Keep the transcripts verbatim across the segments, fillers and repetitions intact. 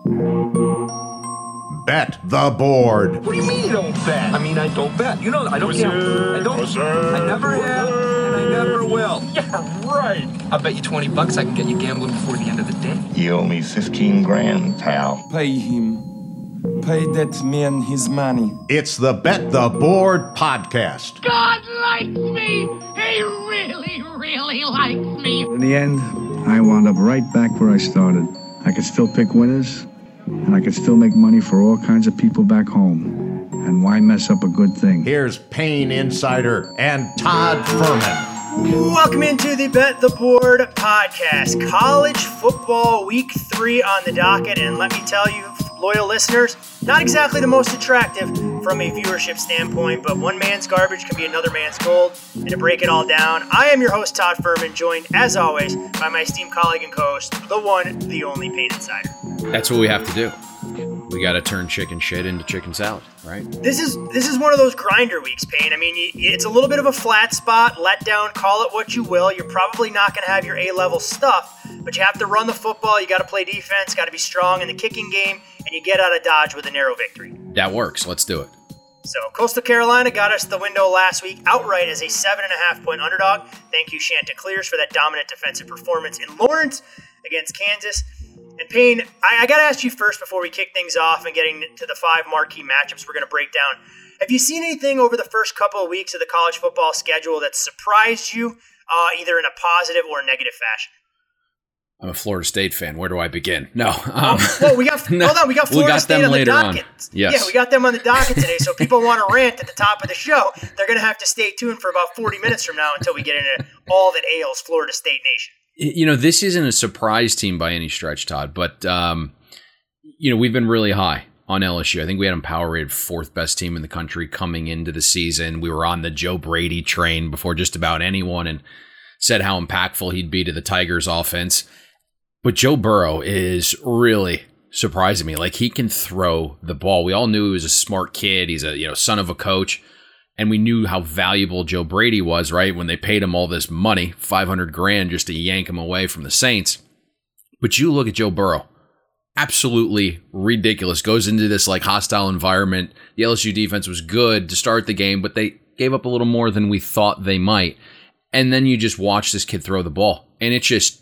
Bet the board. What do you mean you don't bet? I mean, I don't bet. You know, I don't gamble. I don't. I never have, and I never will. Yeah, right. I'll bet you twenty bucks I can get you gambling before the end of the day. You owe me fifteen grand, pal. Pay him. Pay that man his money. It's the Bet the Board podcast. God likes me. He really, really likes me. In the end, I wound up right back where I started. I could still pick winners, and I could still make money for all kinds of people back home. And why mess up a good thing? Here's Payne Insider and Todd Fuhrman. Welcome into the Bet the Board podcast. College football week three on the docket, and let me tell you, loyal listeners, not exactly the most attractive from a viewership standpoint, but one man's garbage can be another man's gold. And to break it all down, I am your host, Todd Fuhrman, joined, as always, by my esteemed colleague and co-host, the one, the only Payne Insider. That's what we have to do. We got to turn chicken shit into chicken salad, right? This is this is one of those grinder weeks, Payne. I mean, it's a little bit of a flat spot, letdown, call it what you will. You're probably not going to have your A-level stuff, but you have to run the football, you got to play defense, got to be strong in the kicking game, and you get out of Dodge with a narrow victory. That works. Let's do it. So, Coastal Carolina got us the window last week outright as a seven and a half point underdog. Thank you, Chanticleers, for that dominant defensive performance in Lawrence against Kansas. And Payne, I, I got to ask you first before we kick things off and getting to the five marquee matchups we're going to break down. Have you seen anything over the first couple of weeks of the college football schedule that surprised you, uh, either in a positive or negative fashion? I'm a Florida State fan. Where do I begin? No. Um, oh, well, we got no, hold on. We got Florida we got State on the docket. On. Yes. Yeah, we got them on the docket today. So people want to rant at the top of the show. They're going to have to stay tuned for about forty minutes from now until we get into all that ails Florida State Nation. You know, this isn't a surprise team by any stretch, Todd, but, um, you know, we've been really high on L S U. I think we had them power rated fourth best team in the country coming into the season. We were on the Joe Brady train before just about anyone and said how impactful he'd be to the Tigers offense. But Joe Burrow is really surprising me. Like, he can throw the ball. We all knew he was a smart kid. He's a, you know, son of a coach. And we knew how valuable Joe Brady was, right? When they paid him all this money, five hundred grand just to yank him away from the Saints. But you look at Joe Burrow, absolutely ridiculous. Goes into this like hostile environment. The L S U defense was good to start the game, but they gave up a little more than we thought they might. And then you just watch this kid throw the ball. And it's just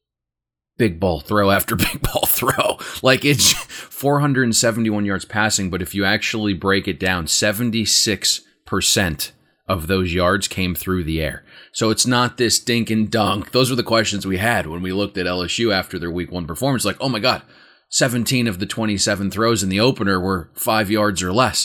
big ball throw after big ball throw. Like, it's four hundred seventy-one yards passing, but if you actually break it down, seventy-six percent of those yards came through the air. So it's not this dink and dunk. Those were the questions we had when we looked at L S U after their week one performance. Like, oh my God, seventeen of the twenty-seven throws in the opener were five yards or less.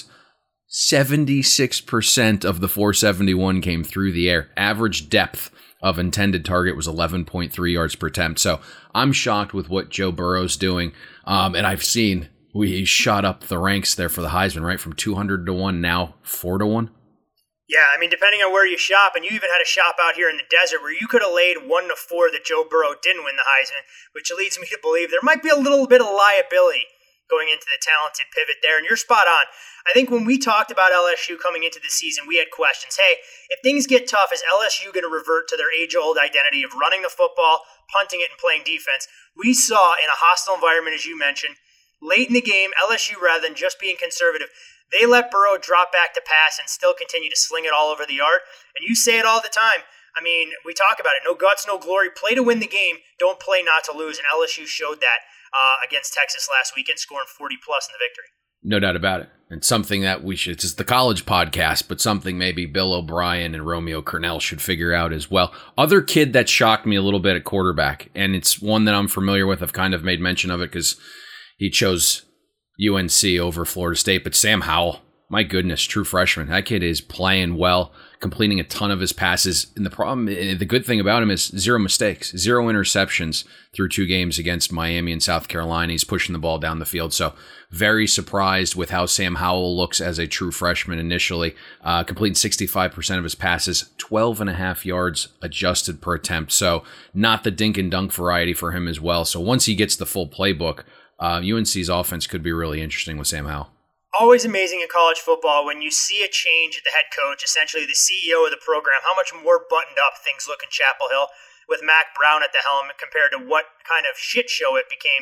seventy-six percent of the four seventy-one came through the air. Average depth of intended target was eleven point three yards per attempt. So I'm shocked with what Joe Burrow's doing. Um, and I've seen we shot up the ranks there for the Heisman, right? From two hundred to one, now four to one. Yeah, I mean, depending on where you shop, and you even had a shop out here in the desert where you could have laid one to four that Joe Burrow didn't win the Heisman, which leads me to believe there might be a little bit of liability going into the talented pivot there. And you're spot on. I think when we talked about L S U coming into the season, we had questions. Hey, if things get tough, is L S U going to revert to their age-old identity of running the football, punting it, and playing defense? We saw in a hostile environment, as you mentioned, late in the game, L S U, rather than just being conservative, they let Burrow drop back to pass and still continue to sling it all over the yard. And you say it all the time. I mean, we talk about it. No guts, no glory. Play to win the game. Don't play not to lose. And L S U showed that uh, against Texas last weekend, scoring forty plus in the victory. No doubt about it. And something that we should, it's just the college podcast, but something maybe Bill O'Brien and Romeo Cornell should figure out as well. Other kid that shocked me a little bit at quarterback, and it's one that I'm familiar with. I've kind of made mention of it because he chose U N C over Florida State, but Sam Howell, my goodness, true freshman. That kid is playing well, completing a ton of his passes. And the problem, the good thing about him is zero mistakes, zero interceptions through two games against Miami and South Carolina. He's pushing the ball down the field. So very surprised with how Sam Howell looks as a true freshman initially. Uh, completing sixty-five percent of his passes, twelve and a half yards adjusted per attempt. So not the dink and dunk variety for him as well. So once he gets the full playbook, Uh, U N C's offense could be really interesting with Sam Howell. Always amazing in college football when you see a change at the head coach, essentially the C E O of the program, how much more buttoned up things look in Chapel Hill with Mack Brown at the helm compared to what kind of shit show it became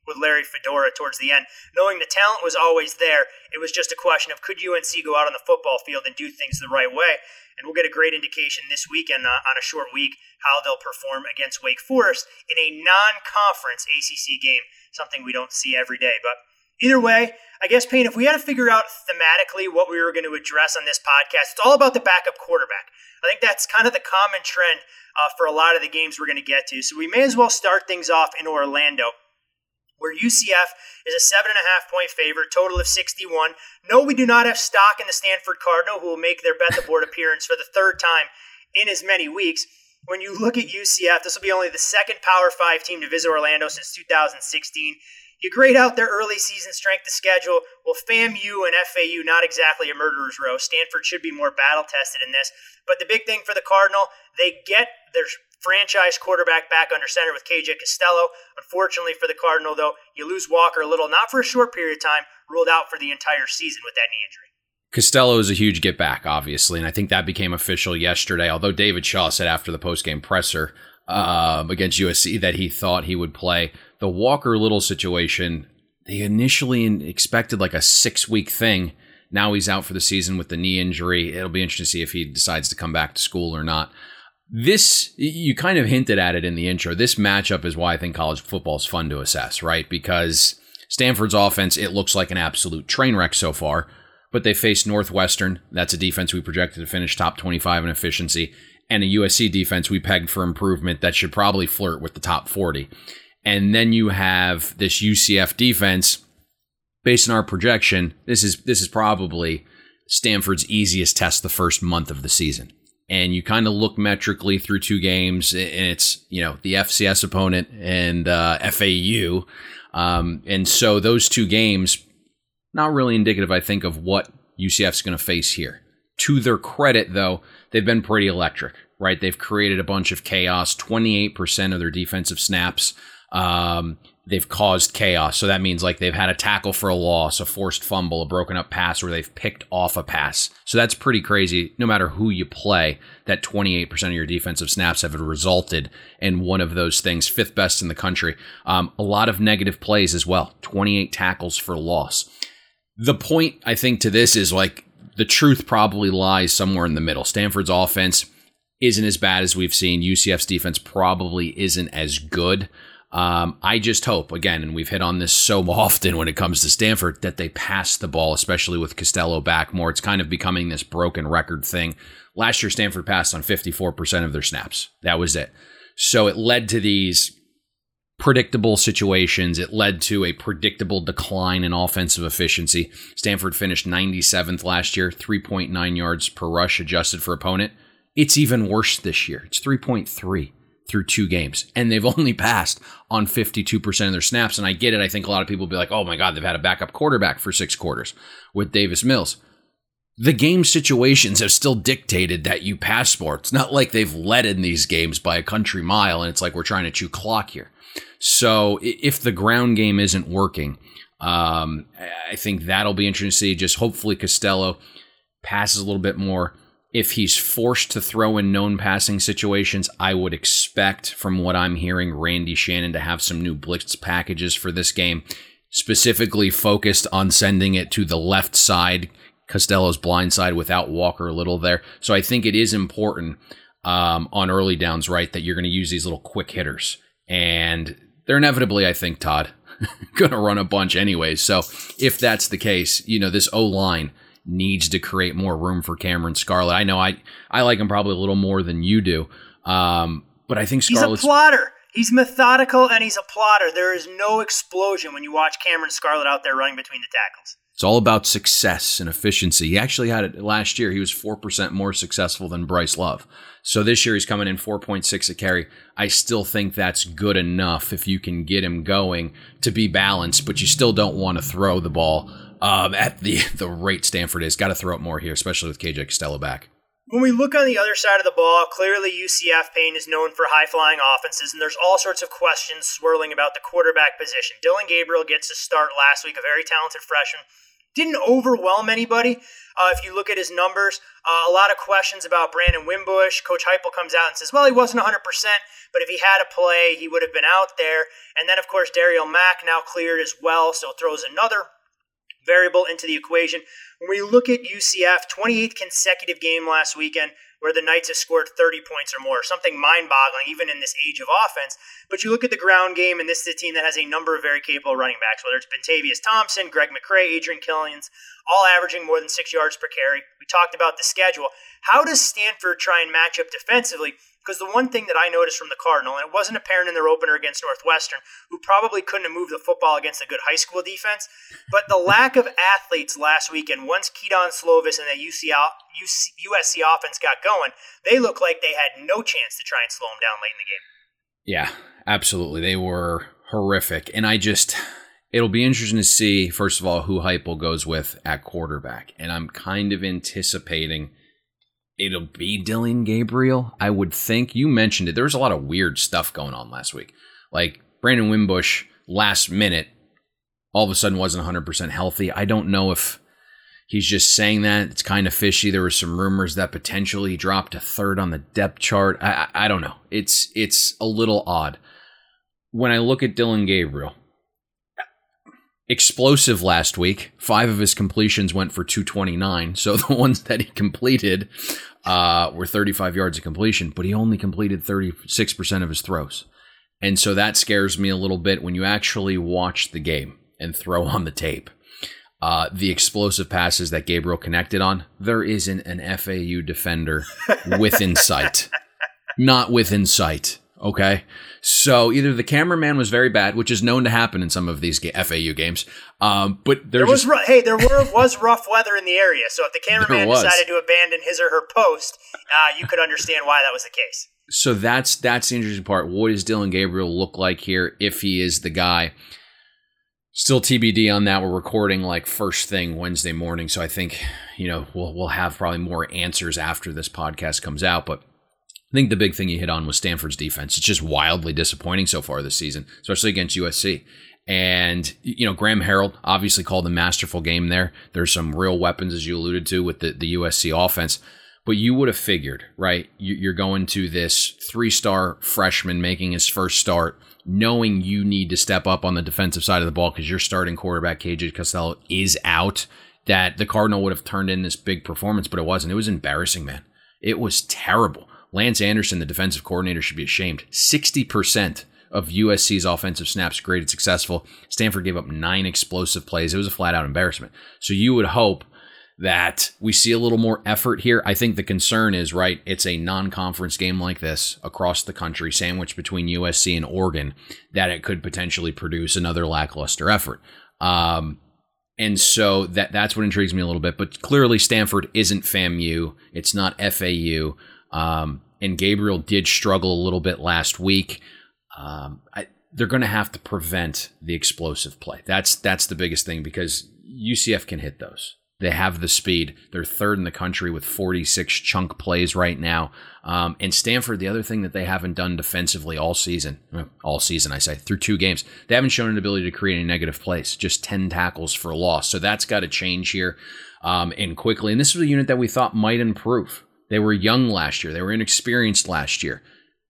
with Larry Fedora towards the end. Knowing the talent was always there, it was just a question of could U N C go out on the football field and do things the right way? And we'll get a great indication this weekend uh, on a short week how they'll perform against Wake Forest in a non-conference A C C game, something we don't see every day. But either way, I guess, Payne, if we had to figure out thematically what we were going to address on this podcast, it's all about the backup quarterback. I think that's kind of the common trend uh, for a lot of the games we're going to get to. So we may as well start things off in Orlando, where U C F is a seven and a half point favorite, total of sixty-one. No, we do not have stock in the Stanford Cardinal, who will make their bet the board appearance for the third time in as many weeks. When you look at U C F, this will be only the second Power Five team to visit Orlando since two thousand sixteen. You grade out their early season strength of schedule. Well, FAMU and F A U, not exactly a murderer's row. Stanford should be more battle-tested in this. But the big thing for the Cardinal, they get their franchise quarterback back under center with K J Costello. Unfortunately for the Cardinal, though, you lose Walker a little, not for a short period of time, ruled out for the entire season with that knee injury. Costello is a huge get back, obviously, and I think that became official yesterday, although David Shaw said after the postgame presser um, against U S C that he thought he would play. The Walker Little situation, they initially expected like a six-week thing. Now he's out for the season with the knee injury. It'll be interesting to see if he decides to come back to school or not. This, you kind of hinted at it in the intro, this matchup is why I think college football is fun to assess, right? Because Stanford's offense, it looks like an absolute train wreck so far, but they faced Northwestern. That's a defense we projected to finish top twenty-five in efficiency, and a U S C defense we pegged for improvement that should probably flirt with the top forty. And then you have this U C F defense. Based on our projection, this is this is probably Stanford's easiest test the first month of the season. And you kind of look metrically through two games, and it's, you know, the F C S opponent and uh, F A U. Um, and so those two games, not really indicative, I think, of what U C F's going to face here. To their credit, though, they've been pretty electric, right? They've created a bunch of chaos, twenty-eight percent of their defensive snaps. Um, they've caused chaos. So that means like they've had a tackle for a loss, a forced fumble, a broken up pass, or they've picked off a pass. So that's pretty crazy. No matter who you play, that twenty-eight percent of your defensive snaps have resulted in one of those things, fifth best in the country. Um, a lot of negative plays as well, twenty-eight tackles for loss. The point, I think, to this is like the truth probably lies somewhere in the middle. Stanford's offense isn't as bad as we've seen. U C F's defense probably isn't as good. Um, I just hope, again, and we've hit on this so often when it comes to Stanford, that they pass the ball, especially with Costello back more. It's kind of becoming this broken record thing. Last year, Stanford passed on fifty-four percent of their snaps. That was it. So it led to these predictable situations. It led to a predictable decline in offensive efficiency. Stanford finished ninety-seventh last year, three point nine yards per rush adjusted for opponent. It's even worse this year. It's three point three. Through two games, and they've only passed on fifty-two percent of their snaps. And I get it. I think a lot of people will be like, oh my God, they've had a backup quarterback for six quarters with Davis Mills. The game situations have still dictated that you pass more. It's not like they've led in these games by a country mile, and it's like we're trying to chew clock here. So if the ground game isn't working, um, I think that'll be interesting to see. Just hopefully Costello passes a little bit more. If he's forced to throw in known passing situations, I would expect, from what I'm hearing, Randy Shannon to have some new blitz packages for this game, specifically focused on sending it to the left side, Costello's blind side, without Walker Little there. So I think it is important um, on early downs, right, that you're going to use these little quick hitters. And they're inevitably, I think, Todd, going to run a bunch anyway. So if that's the case, you know, this O-line needs to create more room for Cameron Scarlett. I know I I like him probably a little more than you do, um, but I think Scarlett's... He's a plotter. He's methodical, and he's a plotter. There is no explosion when you watch Cameron Scarlett out there running between the tackles. It's all about success and efficiency. He actually had it last year. He was four percent more successful than Bryce Love. So this year he's coming in four point six a carry. I still think that's good enough if you can get him going to be balanced, but you still don't want to throw the ball Um, at the the rate Stanford is. Got to throw it more here, especially with K J Costello back. When we look on the other side of the ball, clearly U C F, Payne, is known for high-flying offenses, and there's all sorts of questions swirling about the quarterback position. Dillon Gabriel gets a start last week, a very talented freshman. Didn't overwhelm anybody. Uh, if you look at his numbers, uh, a lot of questions about Brandon Wimbush. Coach Heupel comes out and says, well, he wasn't one hundred percent, but if he had a play, he would have been out there. And then, of course, Daryl Mack now cleared as well, so throws another variable into the equation. When we look at U C F, twenty-eighth consecutive game last weekend where the Knights have scored thirty points or more, something mind-boggling even in this age of offense. But you look at the ground game, and this is a team that has a number of very capable running backs, whether it's Bentavious Thompson, Greg McCrae, Adrian Killians, all averaging more than six yards per carry. We talked about the schedule. How does Stanford try and match up defensively? Because the one thing that I noticed from the Cardinal, and it wasn't apparent in their opener against Northwestern, who probably couldn't have moved the football against a good high school defense, but the lack of athletes last weekend, once Keaton Slovis and the U S C offense got going, they looked like they had no chance to try and slow them down late in the game. Yeah, absolutely. They were horrific. And I just, it'll be interesting to see, first of all, who Heupel goes with at quarterback. And I'm kind of anticipating it'll be Dillon Gabriel, I would think. You mentioned it. There was a lot of weird stuff going on last week. Like Brandon Wimbush, last minute, all of a sudden wasn't one hundred percent healthy. I don't know if he's just saying that. It's kind of fishy. There were some rumors that potentially he dropped a third on the depth chart. I, I, I don't know. It's, it's a little odd. When I look at Dillon Gabriel, explosive last week. Five of his completions went for two twenty-nine. So the ones that he completed uh, were thirty-five yards of completion, but he only completed thirty-six percent of his throws. And so that scares me a little bit when you actually watch the game and throw on the tape. Uh, the explosive passes that Gabriel connected on, there isn't an F A U defender within sight. Not within sight. Okay, so either the cameraman was very bad, which is known to happen in some of these F A U games, um, but there was just, ru- hey, there were was rough weather in the area, so if the cameraman decided to abandon his or her post, uh, you could understand why that was the case. So that's that's the interesting part. What does Dillon Gabriel look like here if he is the guy? Still T B D on that. We're recording like first thing Wednesday morning, so I think you know we'll we'll have probably more answers after this podcast comes out, but I think the big thing you hit on was Stanford's defense. It's just wildly disappointing so far this season, especially against U S C. And, you know, Graham Harrell obviously called a masterful game there. There's some real weapons, as you alluded to, with the, the U S C offense. But you would have figured, right, you're going to this three-star freshman making his first start, knowing you need to step up on the defensive side of the ball because your starting quarterback, K J Costello, is out, that the Cardinal would have turned in this big performance, but it wasn't. It was embarrassing, man. It was terrible. Lance Anderson, the defensive coordinator, should be ashamed. sixty percent of U S C's offensive snaps graded successful. Stanford gave up nine explosive plays. It was a flat-out embarrassment. So you would hope that we see a little more effort here. I think the concern is, right, it's a non-conference game like this across the country, sandwiched between U S C and Oregon, that it could potentially produce another lackluster effort. Um, and so that that's what intrigues me a little bit. But clearly Stanford isn't FAMU. It's not F A U. Um, and Gabriel did struggle a little bit last week. Um, I, they're going to have to prevent the explosive play. That's that's the biggest thing because U C F can hit those. They have the speed. They're third in the country with forty-six chunk plays right now. Um, and Stanford, the other thing that they haven't done defensively all season, all season I say, through two games, they haven't shown an ability to create any negative plays, just ten tackles for loss. So that's got to change here um, and quickly. And this was a unit that we thought might improve. They were young last year. They were inexperienced last year.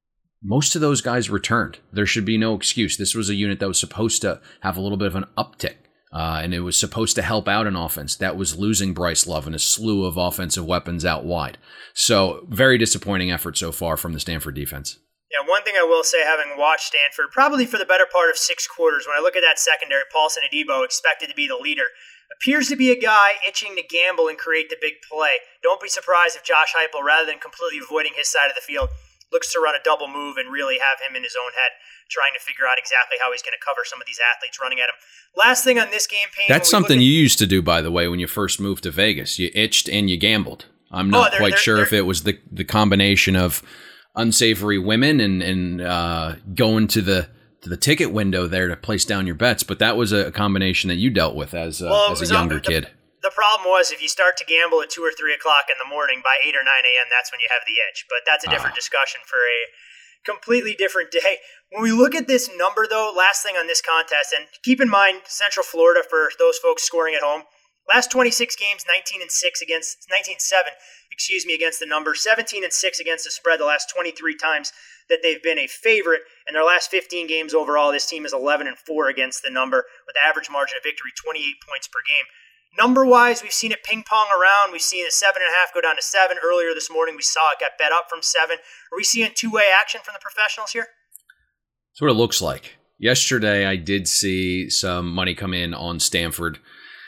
Most of those guys returned. There should be no excuse. This was a unit that was supposed to have a little bit of an uptick, uh, and it was supposed to help out an offense that was losing Bryce Love and a slew of offensive weapons out wide. So very disappointing effort so far from the Stanford defense. Yeah, one thing I will say, having watched Stanford probably for the better part of six quarters, when I look at that secondary, Paulson Adebo expected to be the leader, appears to be a guy itching to gamble and create the big play. Don't be surprised if Josh Heupel, rather than completely avoiding his side of the field, looks to run a double move and really have him in his own head, trying to figure out exactly how he's going to cover some of these athletes running at him. Last thing on this game, Payne. That's something at- you used to do, by the way, when you first moved to Vegas. You itched and you gambled. I'm not oh, they're, quite they're, sure they're, if it was the, the combination of unsavory women and, and uh, going to the to the ticket window there to place down your bets, but that was a combination that you dealt with as a, well, as a younger the, kid. The problem was if you start to gamble at two or three o'clock in the morning, by eight or nine a.m., that's when you have the itch. But that's a different uh. discussion for a completely different day. When we look at this number, though, last thing on this contest, and keep in mind Central Florida, for those folks scoring at home, Last twenty-six games, nineteen and six against nineteen seven, excuse me, against the number, seventeen and six against the spread the last twenty-three times that they've been a favorite. In their last fifteen games overall, this team is eleven and four against the number with average margin of victory twenty-eight points per game. Number-wise, we've seen it ping-pong around. We've seen a seven and a half go down to seven. Earlier this morning, we saw it got bet up from seven. Are we seeing two-way action from the professionals here? That's what it looks like. Yesterday, I did see some money come in on Stanford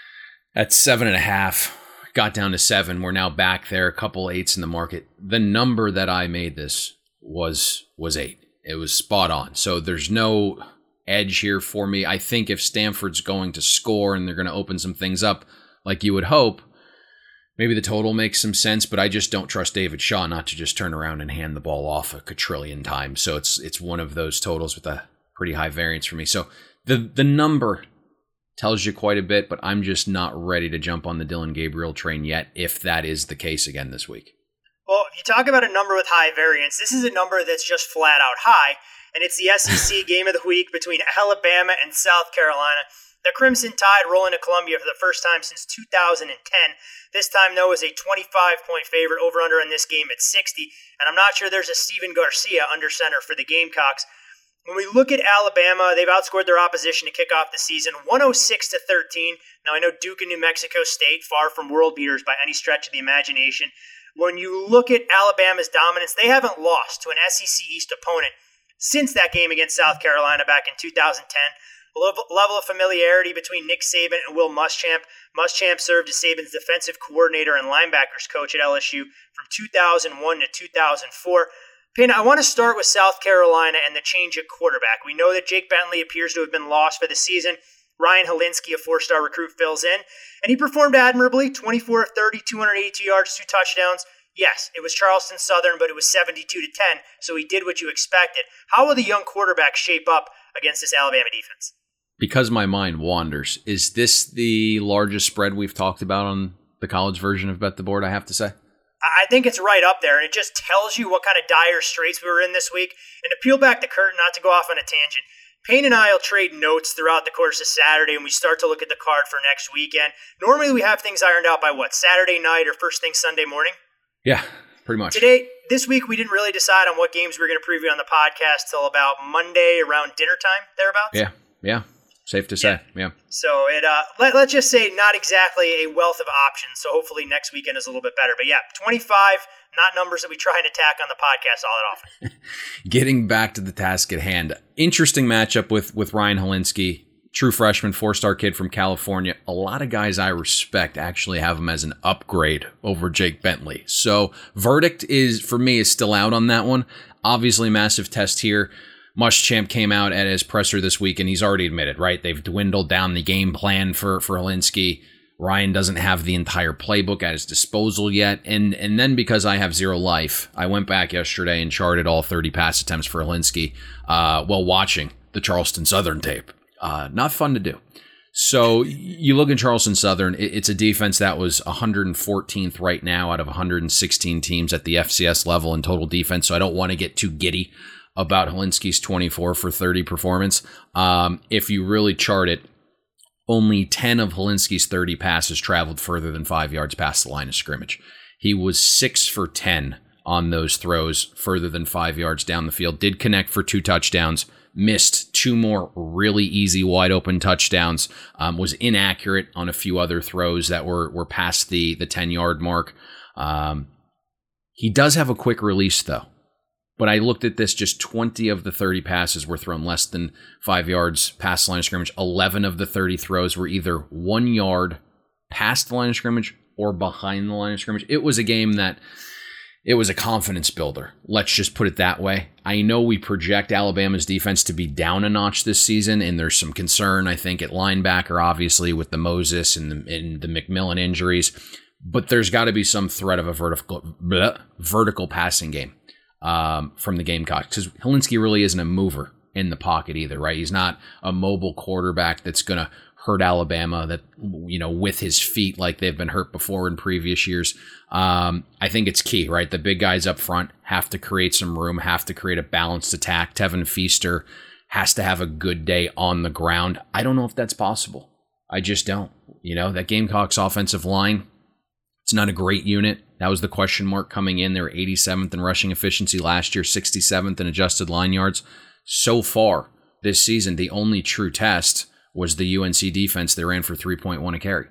at seven and a half. Got down to seven. We're now back there, a couple eights in the market. The number that I made this was was eight. It was spot on. So there's no edge here for me. I think if Stanford's going to score and they're going to open some things up like you would hope, maybe the total makes some sense, but I just don't trust David Shaw not to just turn around and hand the ball off a quadrillion times. So it's it's one of those totals with a pretty high variance for me. So the the number tells you quite a bit, but I'm just not ready to jump on the Dillon Gabriel train yet, if that is the case again this week. Well, if you talk about a number with high variance, this is a number that's just flat out high, and it's the S E C game of the week between Alabama and South Carolina. The Crimson Tide rolling to Columbia for the first time since two thousand ten. This time, though, is a twenty-five point favorite. Over-under in this game at sixty, and I'm not sure there's a Steven Garcia under center for the Gamecocks. When we look at Alabama, they've outscored their opposition to kick off the season one oh six to thirteen. Now, I know Duke and New Mexico State, far from world beaters by any stretch of the imagination. When you look at Alabama's dominance, they haven't lost to an S E C East opponent since that game against South Carolina back in two thousand ten. A level of familiarity between Nick Saban and Will Muschamp. Muschamp served as Saban's defensive coordinator and linebackers coach at L S U from two thousand one to two thousand four. Payne, I want to start with South Carolina and the change at quarterback. We know that Jake Bentley appears to have been lost for the season. Ryan Helinski, a four-star recruit, fills in, and he performed admirably, twenty-four of thirty, two hundred eighty-two yards, two touchdowns. Yes, it was Charleston Southern, but it was seventy-two to ten, so he did what you expected. How will the young quarterback shape up against this Alabama defense? Because my mind wanders, is this the largest spread we've talked about on the college version of Bet the Board, I have to say? I think it's right up there, and it just tells you what kind of dire straits we were in this week. And to peel back the curtain, not to go off on a tangent, Payne and I will trade notes throughout the course of Saturday, and we start to look at the card for next weekend. Normally we have things ironed out by, what, Saturday night or first thing Sunday morning? Yeah, pretty much. Today, this week, we didn't really decide on what games we were going to preview on the podcast till about Monday around dinner time, thereabouts. Yeah, yeah. Safe to say, yeah. yeah. So it uh, let, let's just say not exactly a wealth of options, so hopefully next weekend is a little bit better. But yeah, twenty-five, not numbers that we try and attack on the podcast all that often. Getting back to the task at hand, interesting matchup with, with Ryan Helinski, true freshman, four-star kid from California. A lot of guys I respect actually have him as an upgrade over Jake Bentley. So verdict is, for me, is still out on that one. Obviously, massive test here. Muschamp came out at his presser this week, and he's already admitted, right? They've dwindled down the game plan for, for Helinski. Ryan doesn't have the entire playbook at his disposal yet. And and then because I have zero life, I went back yesterday and charted all thirty pass attempts for Helinski uh, while watching the Charleston Southern tape. Uh, not fun to do. So you look at Charleston Southern, it's a defense that was one hundred fourteenth right now out of one hundred sixteen teams at the F C S level in total defense. So I don't want to get too giddy about Helinski's twenty-four for thirty performance. Um, if you really chart it, only ten of Helinski's thirty passes traveled further than five yards past the line of scrimmage. He was six for ten on those throws further than five yards down the field. Did connect for two touchdowns, missed two more really easy wide open touchdowns, um, was inaccurate on a few other throws that were, were past the, the ten-yard mark. Um, he does have a quick release, though. But I looked at this, just twenty of the thirty passes were thrown less than five yards past the line of scrimmage. eleven of the thirty throws were either one yard past the line of scrimmage or behind the line of scrimmage. It was a game that, it was a confidence builder. Let's just put it that way. I know we project Alabama's defense to be down a notch this season, and there's some concern, I think, at linebacker, obviously, with the Moses and the, and the McMillan injuries. But there's got to be some threat of a vertical, bleh, vertical passing game. Um, from the Gamecocks, because Helinski really isn't a mover in the pocket either, right? He's not a mobile quarterback that's going to hurt Alabama that, you know, with his feet like they've been hurt before in previous years. Um, I think it's key, right? The big guys up front have to create some room, have to create a balanced attack. Tevin Feaster has to have a good day on the ground. I don't know if that's possible I just don't. You know, that Gamecocks offensive line, it's not a great unit. That was the question mark coming in. They were eighty-seventh in rushing efficiency last year, sixty-seventh in adjusted line yards. So far this season, the only true test was the U N C defense. They ran for three point one a carry.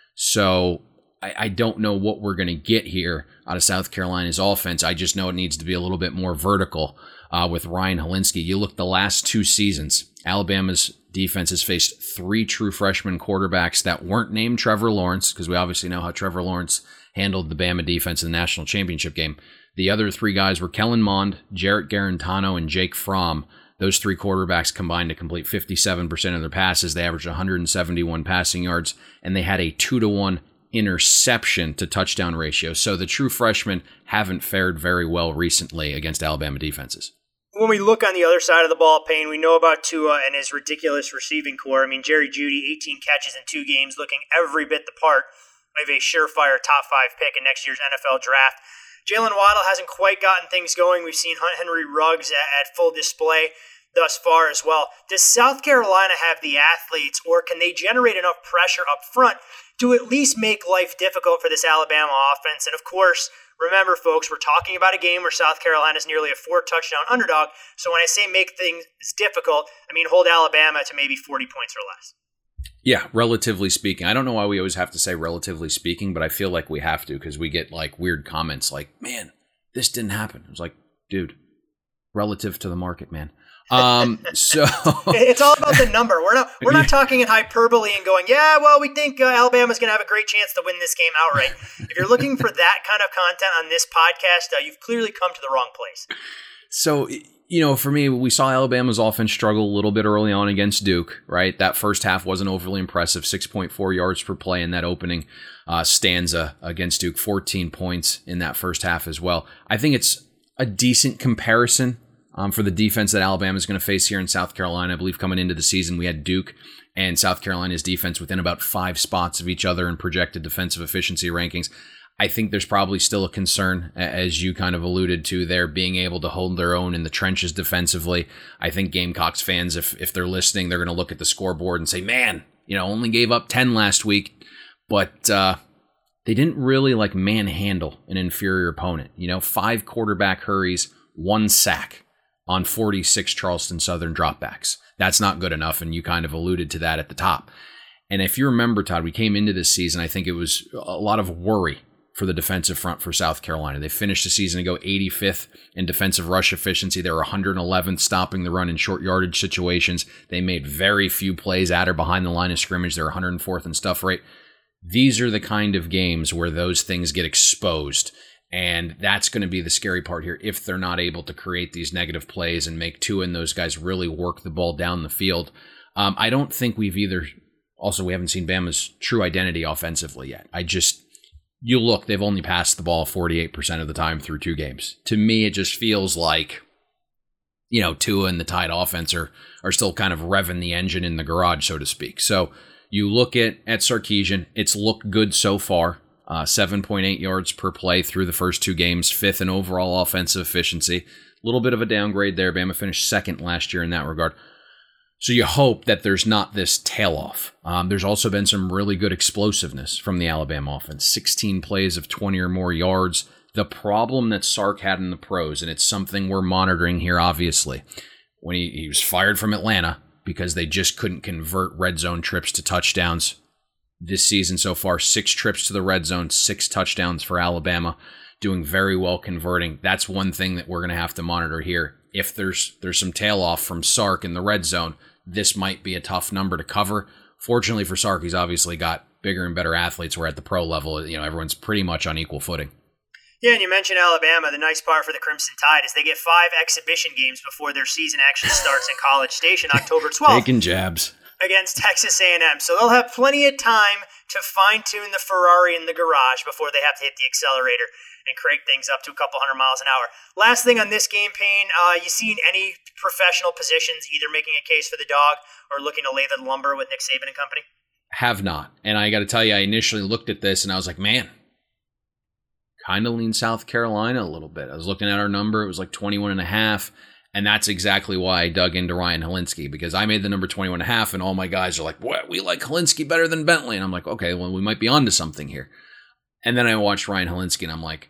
So I, I don't know what we're going to get here out of South Carolina's offense. I just know it needs to be a little bit more vertical uh, with Ryan Hilinski. You look the last two seasons, Alabama's defense has faced three true freshman quarterbacks that weren't named Trevor Lawrence, because we obviously know how Trevor Lawrence handled the Bama defense in the national championship game. The other three guys were Kellen Mond, Jarrett Garantano, and Jake Fromm. Those three quarterbacks combined to complete fifty-seven percent of their passes. They averaged one hundred seventy-one passing yards, and they had a two to one interception to touchdown ratio. So the true freshmen haven't fared very well recently against Alabama defenses. When we look on the other side of the ball, Payne, we know about Tua and his ridiculous receiving core. I mean, Jerry Jeudy, eighteen catches in two games, looking every bit the part of a surefire top five pick in next year's N F L draft. Jalen Waddle hasn't quite gotten things going. We've seen Hunt Henry Ruggs at, at full display thus far as well. Does South Carolina have the athletes, or can they generate enough pressure up front to at least make life difficult for this Alabama offense? And of course, remember, folks, we're talking about a game where South Carolina is nearly a four-touchdown underdog. So when I say make things difficult, I mean hold Alabama to maybe forty points or less. Yeah, relatively speaking. I don't know why we always have to say relatively speaking, but I feel like we have to, because we get like weird comments like, man, this didn't happen. It's like, dude, relative to the market, man. Um, so it's all about the number. We're not we're not talking in hyperbole and going, yeah, well, we think uh, Alabama's going to have a great chance to win this game outright. If you're looking for that kind of content on this podcast, uh, you've clearly come to the wrong place. So, you know, for me, we saw Alabama's offense struggle a little bit early on against Duke, right? That first half wasn't overly impressive, six point four yards per play in that opening uh, stanza against Duke, fourteen points in that first half as well. I think it's a decent comparison Um, for the defense that Alabama is going to face here in South Carolina. I believe coming into the season, we had Duke and South Carolina's defense within about five spots of each other in projected defensive efficiency rankings. I think there's probably still a concern, as you kind of alluded to there, being able to hold their own in the trenches defensively. I think Gamecocks fans, if if they're listening, they're going to look at the scoreboard and say, man, you know, only gave up ten last week, but uh, they didn't really like manhandle an inferior opponent. You know, five quarterback hurries, one sack on forty-six Charleston Southern dropbacks. That's not good enough, and you kind of alluded to that at the top. And if you remember, Todd, we came into this season, I think it was a lot of worry for the defensive front for South Carolina. They finished the season ago eighty-fifth in defensive rush efficiency. They were one hundred eleventh stopping the run in short yardage situations. They made very few plays at or behind the line of scrimmage. They're one hundred fourth in stuff rate. These are the kind of games where those things get exposed. And that's going to be the scary part here if they're not able to create these negative plays and make Tua and those guys really work the ball down the field. Um, I don't think we've either. Also, we haven't seen Bama's true identity offensively yet. I just, you look, they've only passed the ball forty-eight percent of the time through two games. To me, it just feels like, you know, Tua and the Tide offense are, are still kind of revving the engine in the garage, so to speak. So you look at, at Sarkisian, it's looked good so far. Uh, seven point eight yards per play through the first two games, fifth in overall offensive efficiency. A little bit of a downgrade there. Bama finished second last year in that regard. So you hope that there's not this tail off. Um, there's also been some really good explosiveness from the Alabama offense. sixteen plays of twenty or more yards. The problem that Sark had in the pros, and it's something we're monitoring here, obviously, when he, he was fired from Atlanta because they just couldn't convert red zone trips to touchdowns. This season so far, six trips to the red zone, six touchdowns for Alabama, doing very well converting. That's one thing that we're going to have to monitor here. If there's there's some tail off from Sark in the red zone, this might be a tough number to cover. Fortunately for Sark, he's obviously got bigger and better athletes where at the pro level, you know, everyone's pretty much on equal footing. Yeah, and you mentioned Alabama. The nice part for the Crimson Tide is they get five exhibition games before their season actually starts in College Station, October twelfth. Taking jabs. Against Texas A and M. So they'll have plenty of time to fine-tune the Ferrari in the garage before they have to hit the accelerator and crank things up to a couple hundred miles an hour. Last thing on this game, Payne, uh, you seen any professional positions either making a case for the dog or looking to lay the lumber with Nick Saban and company? Have not. And I got to tell you, I initially looked at this and I was like, man, kind of lean South Carolina a little bit. I was looking at our number. It was like twenty-one and a half. And that's exactly why I dug into Ryan Hilinski, because I made the number twenty-one and a half, and all my guys are like, what? We like Hilinski better than Bentley. And I'm like, okay, well, we might be onto something here. And then I watched Ryan Hilinski, and I'm like,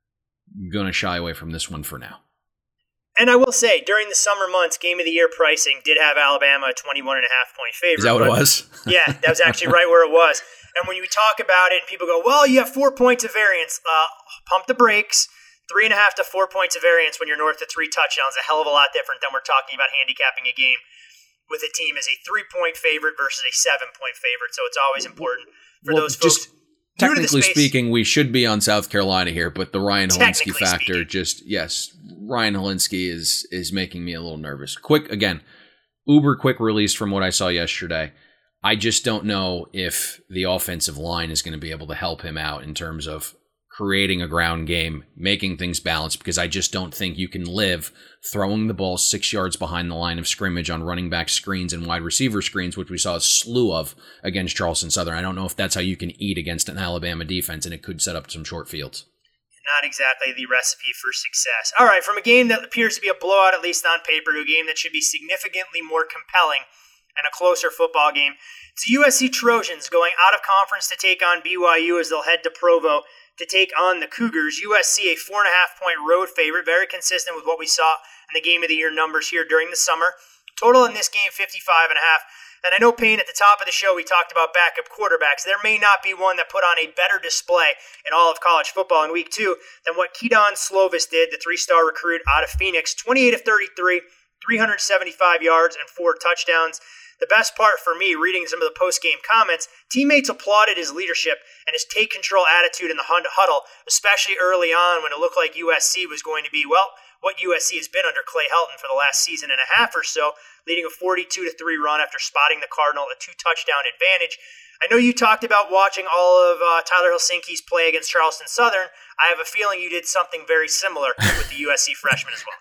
I'm going to shy away from this one for now. And I will say, during the summer months, Game of the Year pricing did have Alabama a twenty-one and a half point favorite. Is that what it was? Yeah, that was actually right where it was. And when you talk about it, and people go, well, you have four points of variance. Uh, pump the brakes. Three and a half to four points of variance when you're north of three touchdowns, a hell of a lot different than we're talking about handicapping a game with a team as a three-point favorite versus a seven-point favorite. So it's always important for well, those folks. Just technically space, speaking, we should be on South Carolina here, but the Ryan Hilinski factor speaking. just, yes, Ryan Hilinski is is making me a little nervous. Quick, again, uber quick release from what I saw yesterday. I just don't know if the offensive line is going to be able to help him out in terms of creating a ground game, making things balanced, because I just don't think you can live throwing the ball six yards behind the line of scrimmage on running back screens and wide receiver screens, which we saw a slew of against Charleston Southern. I don't know if that's how you can eat against an Alabama defense, and it could set up some short fields. Not exactly the recipe for success. All right, from a game that appears to be a blowout, at least on paper, to a game that should be significantly more compelling and a closer football game. It's the U S C Trojans going out of conference to take on B Y U as they'll head to Provo to take on the Cougars. U S C, a four and a half point road favorite, very consistent with what we saw in the Game of the Year numbers here during the summer. Total in this game, fifty-five and a half. And I know, Payne, at the top of the show, we talked about backup quarterbacks. There may not be one that put on a better display in all of college football in week two than what Kedon Slovis did, the three-star recruit out of Phoenix. twenty-eight of thirty-three, three hundred seventy-five yards and four touchdowns. The best part for me, reading some of the post-game comments, teammates applauded his leadership and his take-control attitude in the huddle, especially early on when it looked like U S C was going to be, well, what U S C has been under Clay Helton for the last season and a half or so, leading a forty-two to three run after spotting the Cardinal a two-touchdown advantage. I know you talked about watching all of uh, Tyler Helsinki's play against Charleston Southern. I have a feeling you did something very similar with the U S C freshman as well.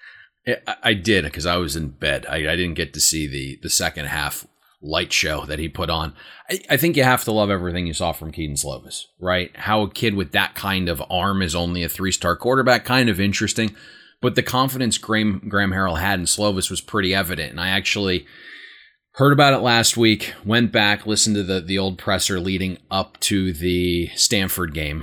I did, because I was in bed. I, I didn't get to see the the second half light show that he put on. I, I think you have to love everything you saw from Kedon Slovis, right? How a kid with that kind of arm is only a three-star quarterback, kind of interesting. But the confidence Graham, Graham Harrell had in Slovis was pretty evident. And I actually heard about it last week, went back, listened to the, the old presser leading up to the Stanford game.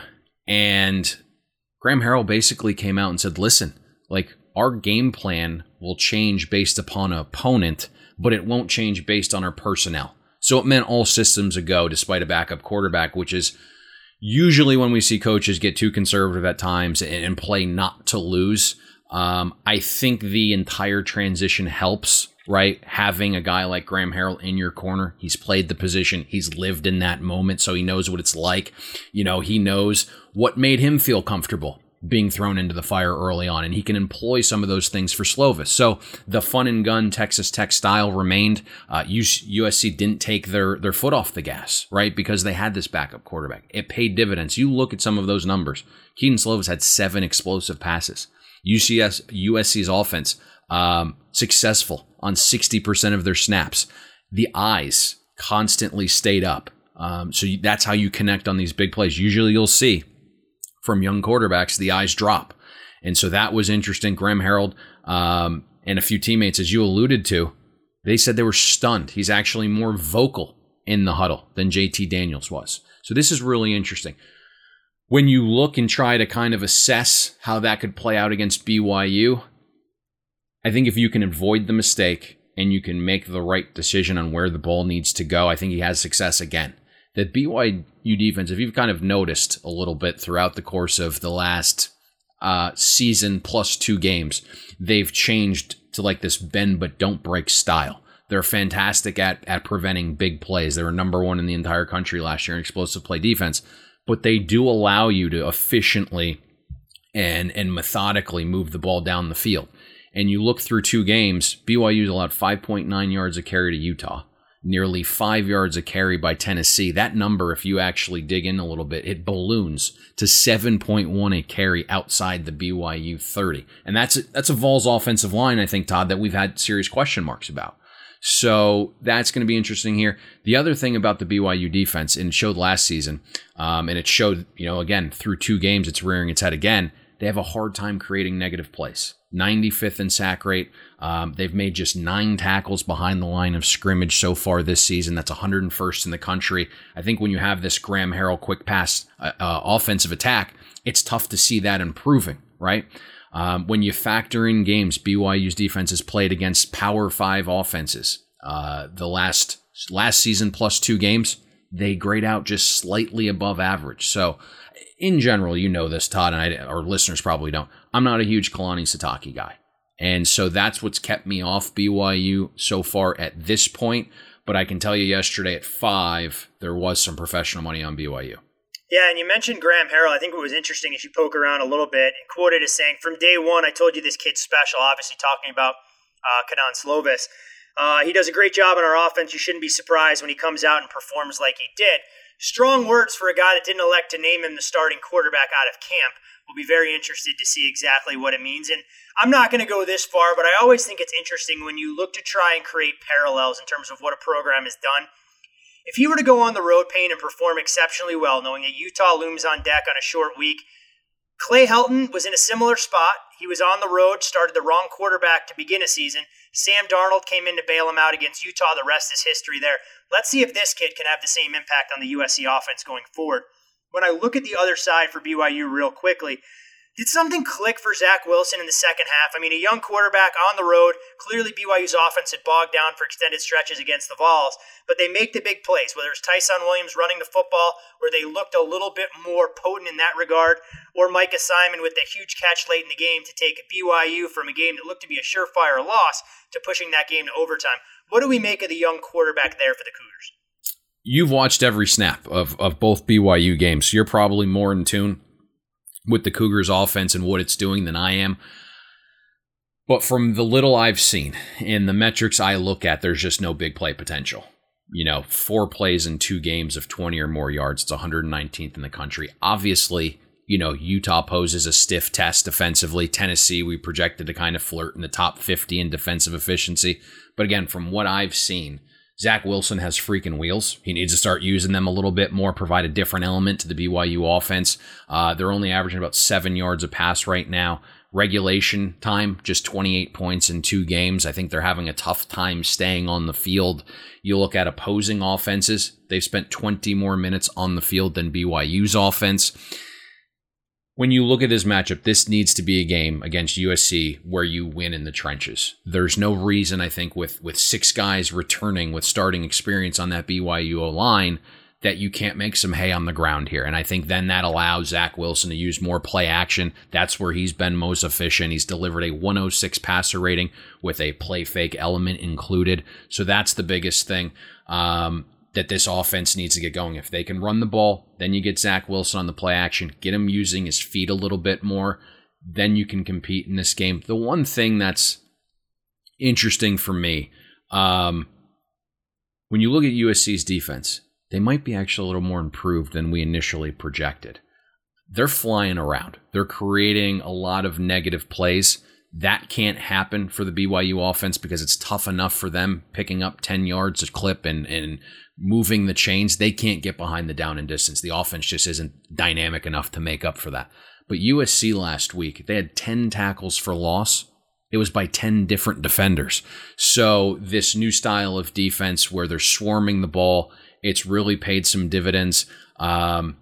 And Graham Harrell basically came out and said, listen, like, our game plan will change based upon an opponent, but it won't change based on our personnel. So it meant all systems a go despite a backup quarterback, which is usually when we see coaches get too conservative at times and, and play not to lose. Um, I think the entire transition helps, right? Having a guy like Graham Harrell in your corner. He's played the position. He's lived in that moment, so he knows what it's like. You know, he knows what made him feel comfortable being thrown into the fire early on, and he can employ some of those things for Slovis. So the fun and gun Texas Tech style remained. Uh, U S C didn't take their, their foot off the gas, right? Because they had this backup quarterback. It paid dividends. You look at some of those numbers. Kedon Slovis had seven explosive passes. U C S, U S C's offense, um, successful on sixty percent of their snaps. The eyes constantly stayed up. Um, so that's how you connect on these big plays. Usually you'll see from young quarterbacks, the eyes drop. And so that was interesting. Graham Harrell um, and a few teammates, as you alluded to, they said they were stunned. He's actually more vocal in the huddle than J T Daniels was. So this is really interesting. When you look and try to kind of assess how that could play out against B Y U, I think if you can avoid the mistake and you can make the right decision on where the ball needs to go, I think he has success again. The B Y U defense, if you've kind of noticed a little bit throughout the course of the last uh, season plus two games, they've changed to like this bend but don't break style. They're fantastic at at preventing big plays. They were number one in the entire country last year in explosive play defense, but they do allow you to efficiently and and methodically move the ball down the field. And you look through two games, B Y U's allowed five point nine yards a carry to Utah. Nearly five yards a carry by Tennessee. That number, if you actually dig in a little bit, it balloons to seven point one a carry outside the B Y U thirty. And that's a, that's a Vols offensive line, I think, Todd, that we've had serious question marks about. So that's going to be interesting here. The other thing about the B Y U defense, and it showed last season, um, and it showed, you know, again, through two games, it's rearing its head again. They have a hard time creating negative plays. ninety-fifth in sack rate. Um, they've made just nine tackles behind the line of scrimmage so far this season. That's one hundred first in the country. I think when you have this Graham Harrell quick pass uh, uh, offensive attack, it's tough to see that improving, right? Um, when you factor in games B Y U's defense has played against Power Five offenses, uh, the last last season plus two games, they grade out just slightly above average. So in general, you know this, Todd, and I, our listeners probably don't. I'm not a huge Kalani Sitake guy. And so that's what's kept me off B Y U so far at this point. But I can tell you yesterday at five, there was some professional money on B Y U. Yeah, and you mentioned Graham Harrell. I think what was interesting is you poke around a little bit and quoted as saying, from day one, I told you this kid's special, obviously talking about uh, Kenan Slovis. Uh, he does a great job on our offense. You shouldn't be surprised when he comes out and performs like he did. Strong words for a guy that didn't elect to name him the starting quarterback out of camp. We'll be very interested to see exactly what it means. And I'm not going to go this far, but I always think it's interesting when you look to try and create parallels in terms of what a program has done. If he were to go on the road, Payne, and perform exceptionally well, knowing that Utah looms on deck on a short week, Clay Helton was in a similar spot. He was on the road, started the wrong quarterback to begin a season. Sam Darnold came in to bail him out against Utah. The rest is history there. Let's see if this kid can have the same impact on the U S C offense going forward. When I look at the other side for B Y U real quickly, did something click for Zach Wilson in the second half? I mean, a young quarterback on the road. Clearly, B Y U's offense had bogged down for extended stretches against the Vols, but they make the big plays, whether it's Tyson Williams running the football, where they looked a little bit more potent in that regard, or Micah Simon with the huge catch late in the game to take B Y U from a game that looked to be a surefire loss to pushing that game to overtime. What do we make of the young quarterback there for the Cougars? You've watched every snap of, of both B Y U games, so you're probably more in tune with the Cougars offense and what it's doing than I am. But from the little I've seen and the metrics I look at, there's just no big play potential. You know, four plays in two games of twenty or more yards. It's one hundred nineteenth in the country. Obviously, you know, Utah poses a stiff test defensively. Tennessee, we projected to kind of flirt in the top fifty in defensive efficiency. But again, from what I've seen, Zach Wilson has freaking wheels. He needs to start using them a little bit more, provide a different element to the B Y U offense. Uh, they're only averaging about seven yards a pass right now. Regulation time, just twenty-eight points in two games. I think they're having a tough time staying on the field. You look at opposing offenses, they've spent twenty more minutes on the field than B Y U's offense. When you look at this matchup, this needs to be a game against U S C where you win in the trenches. There's no reason, I think, with, with six guys returning with starting experience on that B Y U O-line, that you can't make some hay on the ground here. And I think then that allows Zach Wilson to use more play action. That's where he's been most efficient. He's delivered a one oh six passer rating with a play fake element included. So that's the biggest thing. Um, that this offense needs to get going. If they can run the ball, then you get Zach Wilson on the play action, get him using his feet a little bit more, then you can compete in this game. The one thing that's interesting for me, um, when you look at U S C's defense, they might be actually a little more improved than we initially projected. They're flying around. They're creating a lot of negative plays. That can't happen for the B Y U offense because it's tough enough for them picking up ten yards a clip and, and moving the chains. They can't get behind the down and distance. The offense just isn't dynamic enough to make up for that. But U S C last week, they had ten tackles for loss. It was by ten different defenders. So this new style of defense where they're swarming the ball, it's really paid some dividends. Um,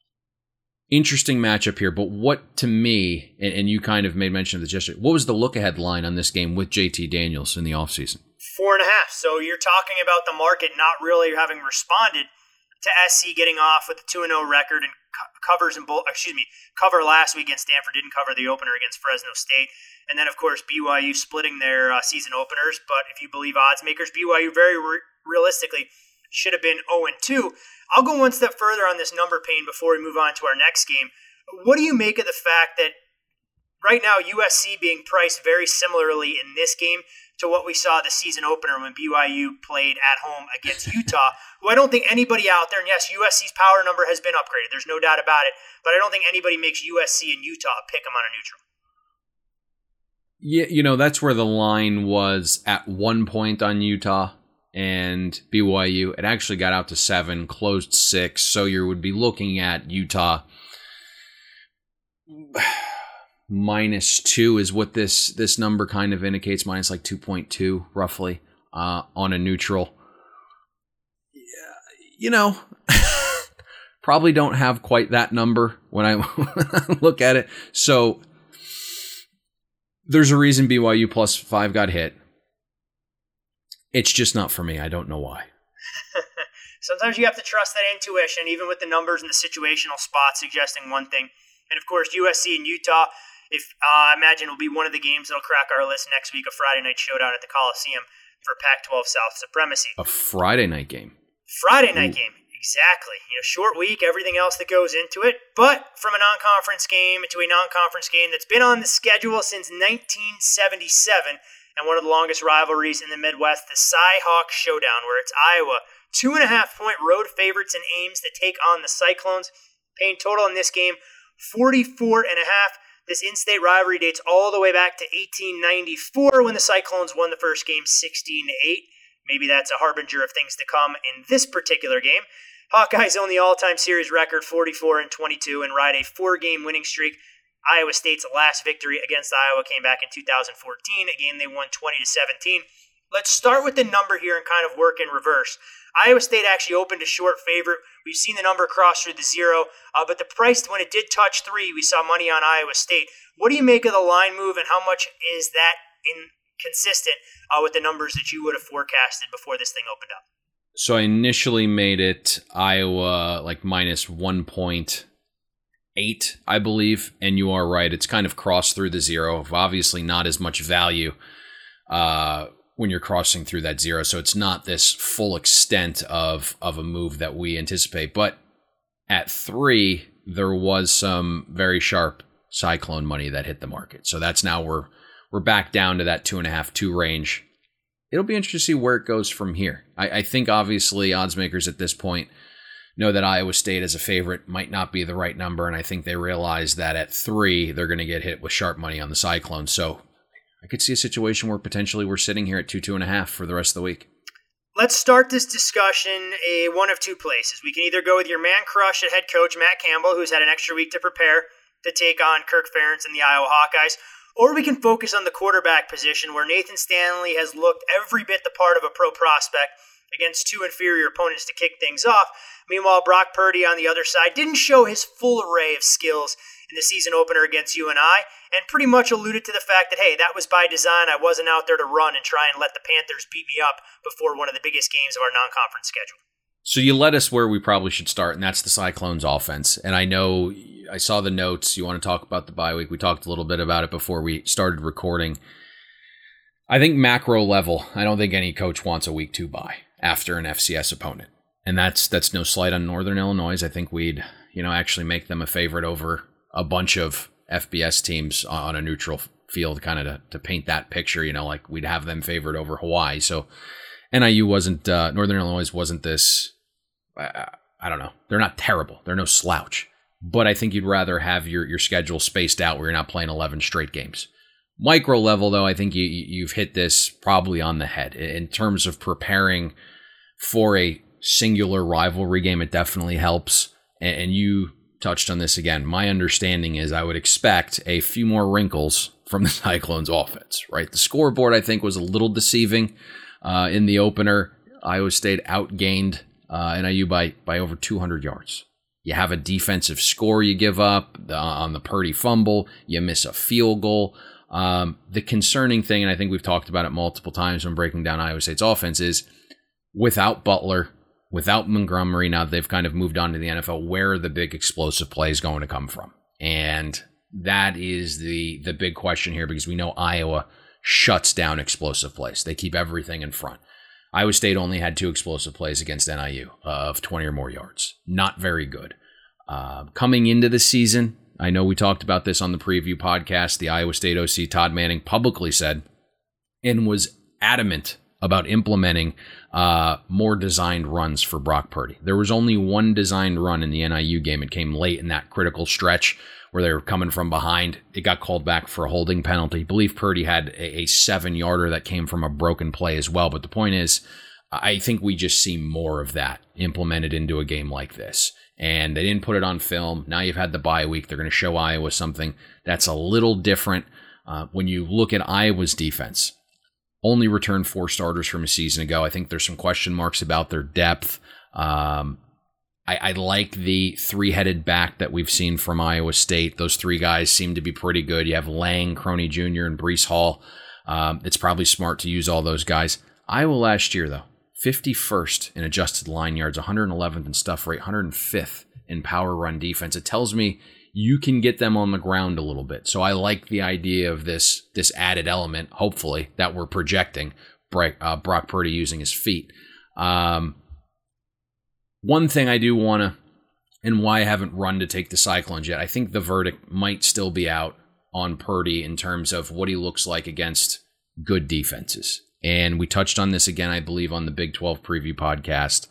Interesting matchup here, but what to me, and, and you kind of made mention of this yesterday, what was the look-ahead line on this game with J T Daniels in the offseason? Four and a half. So you're talking about the market not really having responded to S C getting off with a two and oh record and co- covers in both, excuse me, cover last week against Stanford, didn't cover the opener against Fresno State. And then, of course, B Y U splitting their uh, season openers. But if you believe odds makers, B Y U very re- realistically should have been oh and two. I'll go one step further on this number, Payne, before we move on to our next game. What do you make of the fact that right now U S C being priced very similarly in this game to what we saw the season opener when B Y U played at home against Utah, who I don't think anybody out there, and yes, U S C's power number has been upgraded, there's no doubt about it, but I don't think anybody makes U S C and Utah pick them on a neutral. Yeah, you know, that's where the line was at one point on Utah and B Y U. It actually got out to seven, closed six, so you would be looking at Utah minus two is what this this number kind of indicates, minus like two point two roughly uh, on a neutral. Yeah, you know, probably don't have quite that number when I, when I look at it. So there's a reason B Y U plus five got hit. It's just not for me. I don't know why. Sometimes you have to trust that intuition, even with the numbers and the situational spots suggesting one thing. And of course, U S C and Utah, if uh, I imagine will be one of the games that'll crack our list next week, a Friday night showdown at the Coliseum for Pac twelve South supremacy. A Friday night game. Friday night Ooh. game, exactly. You know, short week, everything else that goes into it. But from a non-conference game to a non-conference game that's been on the schedule since nineteen seventy-seven, and one of the longest rivalries in the Midwest, the Cy-Hawk Showdown, where it's Iowa, two and a half point road favorites in Ames to take on the Cyclones. Paying total in this game, forty-four and a half. This in-state rivalry dates all the way back to eighteen ninety-four when the Cyclones won the first game sixteen to eight. Maybe that's a harbinger of things to come in this particular game. Hawkeyes own the all-time series record forty-four and twenty-two and ride a four-game winning streak. Iowa State's last victory against Iowa came back in two thousand fourteen, a game they won twenty to seventeen. Let's start with the number here and kind of work in reverse. Iowa State actually opened a short favorite. We've seen the number cross through the zero, uh, but the price, when it did touch three, we saw money on Iowa State. What do you make of the line move, and how much is that inconsistent uh, with the numbers that you would have forecasted before this thing opened up? So I initially made it Iowa like minus one point eight, I believe, and you are right. It's kind of crossed through the zero. Obviously not as much value uh, when you're crossing through that zero. So it's not this full extent of, of a move that we anticipate. But at three, there was some very sharp Cyclone money that hit the market. So that's now we're we're back down to that two and a half, two range. It'll be interesting to see where it goes from here. I, I think obviously odds makers at this point know that Iowa State as a favorite might not be the right number, and I think they realize that at three, they're going to get hit with sharp money on the Cyclones. So I could see a situation where potentially we're sitting here at two, two and a half for the rest of the week. Let's start this discussion a one of two places. We can either go with your man crush at head coach Matt Campbell, who's had an extra week to prepare to take on Kirk Ferentz and the Iowa Hawkeyes, or we can focus on the quarterback position, where Nathan Stanley has looked every bit the part of a pro prospect against two inferior opponents to kick things off. Meanwhile, Brock Purdy on the other side didn't show his full array of skills in the season opener against U N I, and pretty much alluded to the fact that, hey, that was by design. I wasn't out there to run and try and let the Panthers beat me up before one of the biggest games of our non-conference schedule. So you led us where we probably should start, and that's the Cyclones offense. And I know I saw the notes. You want to talk about the bye week. We talked a little bit about it before we started recording. I think macro level, I don't think any coach wants a week two bye after an F C S opponent. And that's that's no slight on Northern Illinois. I think we'd, you know, actually make them a favorite over a bunch of F B S teams on a neutral field, kind of to, to paint that picture, you know, like we'd have them favored over Hawaii. So N I U wasn't, uh, Northern Illinois wasn't this, uh, I don't know, they're not terrible. They're no slouch. But I think you'd rather have your, your schedule spaced out where you're not playing eleven straight games. Micro level, though, I think you, you've hit this probably on the head. In terms of preparing for a singular rivalry game, it definitely helps. And you touched on this again. My understanding is I would expect a few more wrinkles from the Cyclones offense, right? The scoreboard, I think, was a little deceiving uh, in the opener. Iowa State outgained uh, N I U by, by over two hundred yards. You have a defensive score you give up the, on the Purdy fumble. You miss a field goal. Um, the concerning thing, and I think we've talked about it multiple times when breaking down Iowa State's offense, is without Butler, without Montgomery, now they've kind of moved on to the N F L, where are the big explosive plays going to come from? And that is the the big question here, because we know Iowa shuts down explosive plays. They keep everything in front. Iowa State only had two explosive plays against N I U uh, of twenty or more yards. Not very good. Uh, coming into the season, I know we talked about this on the preview podcast. The Iowa State O C Todd Manning publicly said and was adamant about implementing uh, more designed runs for Brock Purdy. There was only one designed run in the N I U game. It came late in that critical stretch where they were coming from behind. It got called back for a holding penalty. I believe Purdy had a, a seven-yarder that came from a broken play as well. But the point is, I think we just see more of that implemented into a game like this. And they didn't put it on film. Now you've had the bye week. They're going to show Iowa something that's a little different. Uh, when you look at Iowa's defense, only returned four starters from a season ago. I think there's some question marks about their depth. Um, I, I like the three-headed back that we've seen from Iowa State. Those three guys seem to be pretty good. You have Lang, Croney Junior, and Breece Hall. Um, it's probably smart to use all those guys. Iowa last year, though, fifty-first in adjusted line yards, one hundred eleventh in stuff rate, one hundred fifth in power run defense. It tells me you can get them on the ground a little bit. So I like the idea of this, this added element, hopefully, that we're projecting, Brock, uh, Brock Purdy using his feet. Um, one thing I do want to, and why I haven't run to take the Cyclones yet, I think the verdict might still be out on Purdy in terms of what he looks like against good defenses. And we touched on this again, I believe, on the Big twelve preview podcast.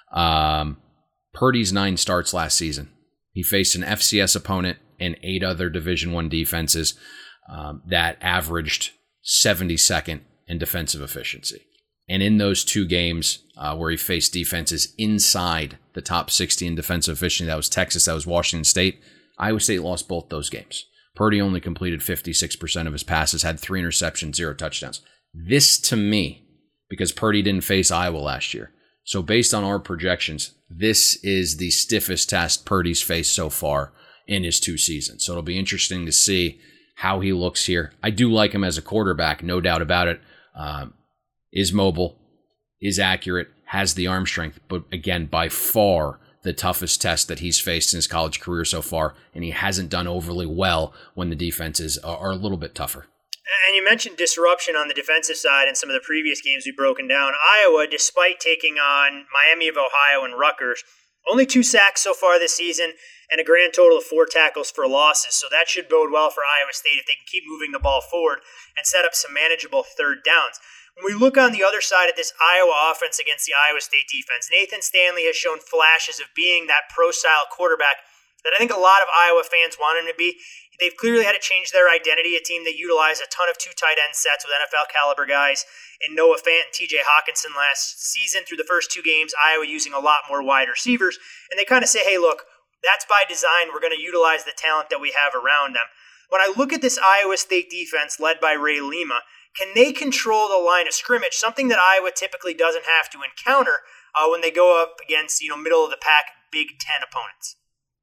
Um, Purdy's nine starts last season. He faced an F C S opponent and eight other Division One defenses um, that averaged seventy-second in defensive efficiency. And in those two games uh, where he faced defenses inside the top sixty in defensive efficiency, that was Texas, that was Washington State, Iowa State lost both those games. Purdy only completed fifty-six percent of his passes, had three interceptions, zero touchdowns. This, to me, because Purdy didn't face Iowa last year, so based on our projections, this is the stiffest test Purdy's faced so far in his two seasons. So it'll be interesting to see how he looks here. I do like him as a quarterback, no doubt about it. Um, is mobile, is accurate, has the arm strength, but again, by far the toughest test that he's faced in his college career so far, and he hasn't done overly well when the defenses are a little bit tougher. And you mentioned disruption on the defensive side in some of the previous games we've broken down. Iowa, despite taking on Miami of Ohio and Rutgers, only two sacks so far this season and a grand total of four tackles for losses. So that should bode well for Iowa State if they can keep moving the ball forward and set up some manageable third downs. When we look on the other side of this Iowa offense against the Iowa State defense, Nathan Stanley has shown flashes of being that pro-style quarterback that I think a lot of Iowa fans want him to be. They've clearly had to change their identity, a team that utilized a ton of two tight end sets with N F L caliber guys in Noah Fant and T J Hawkinson last season. Through the first two games, Iowa using a lot more wide receivers. And they kind of say, hey, look, that's by design. We're going to utilize the talent that we have around them. When I look at this Iowa State defense led by Ray Lima, can they control the line of scrimmage, something that Iowa typically doesn't have to encounter uh, when they go up against, you know, middle-of-the-pack Big Ten opponents?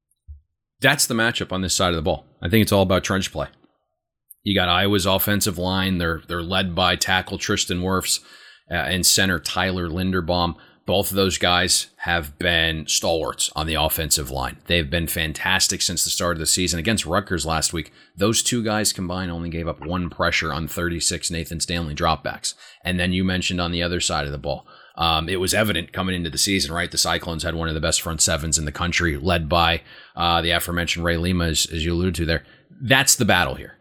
That's the matchup on this side of the ball. I think it's all about trench play. You got Iowa's offensive line. They're they're led by tackle Tristan Wirfs uh, and center Tyler Linderbaum. Both of those guys have been stalwarts on the offensive line. They've been fantastic since the start of the season. Against Rutgers last week, those two guys combined only gave up one pressure on thirty-six Nathan Stanley dropbacks. And then you mentioned on the other side of the ball, Um, it was evident coming into the season, right? The Cyclones had one of the best front sevens in the country, led by uh, the aforementioned Ray Lima, as, as you alluded to there. That's the battle here.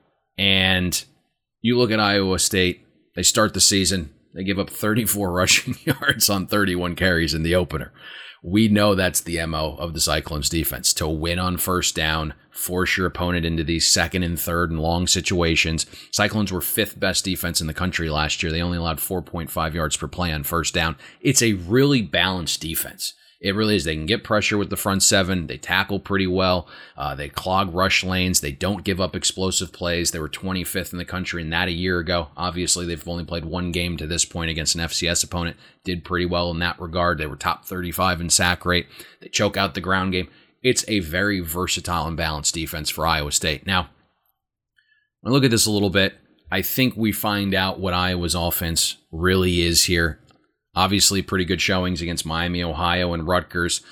And you look at Iowa State, they start the season, they give up thirty-four rushing yards on thirty-one carries in the opener. We know that's the M O of the Cyclones defense, to win on first down, force your opponent into these second and third and long situations. Cyclones were fifth best defense in the country last year. They only allowed four point five yards per play on first down. It's a really balanced defense. It really is. They can get pressure with the front seven. They tackle pretty well. Uh, they clog rush lanes. They don't give up explosive plays. They were twenty-fifth in the country, and that a year ago. Obviously, they've only played one game to this point against an F C S opponent. Did pretty well in that regard. They were top thirty-five in sack rate. They choke out the ground game. It's a very versatile and balanced defense for Iowa State. Now, when I look at this a little bit, I think we find out what Iowa's offense really is here. Obviously, pretty good showings against Miami, Ohio, and Rutgers.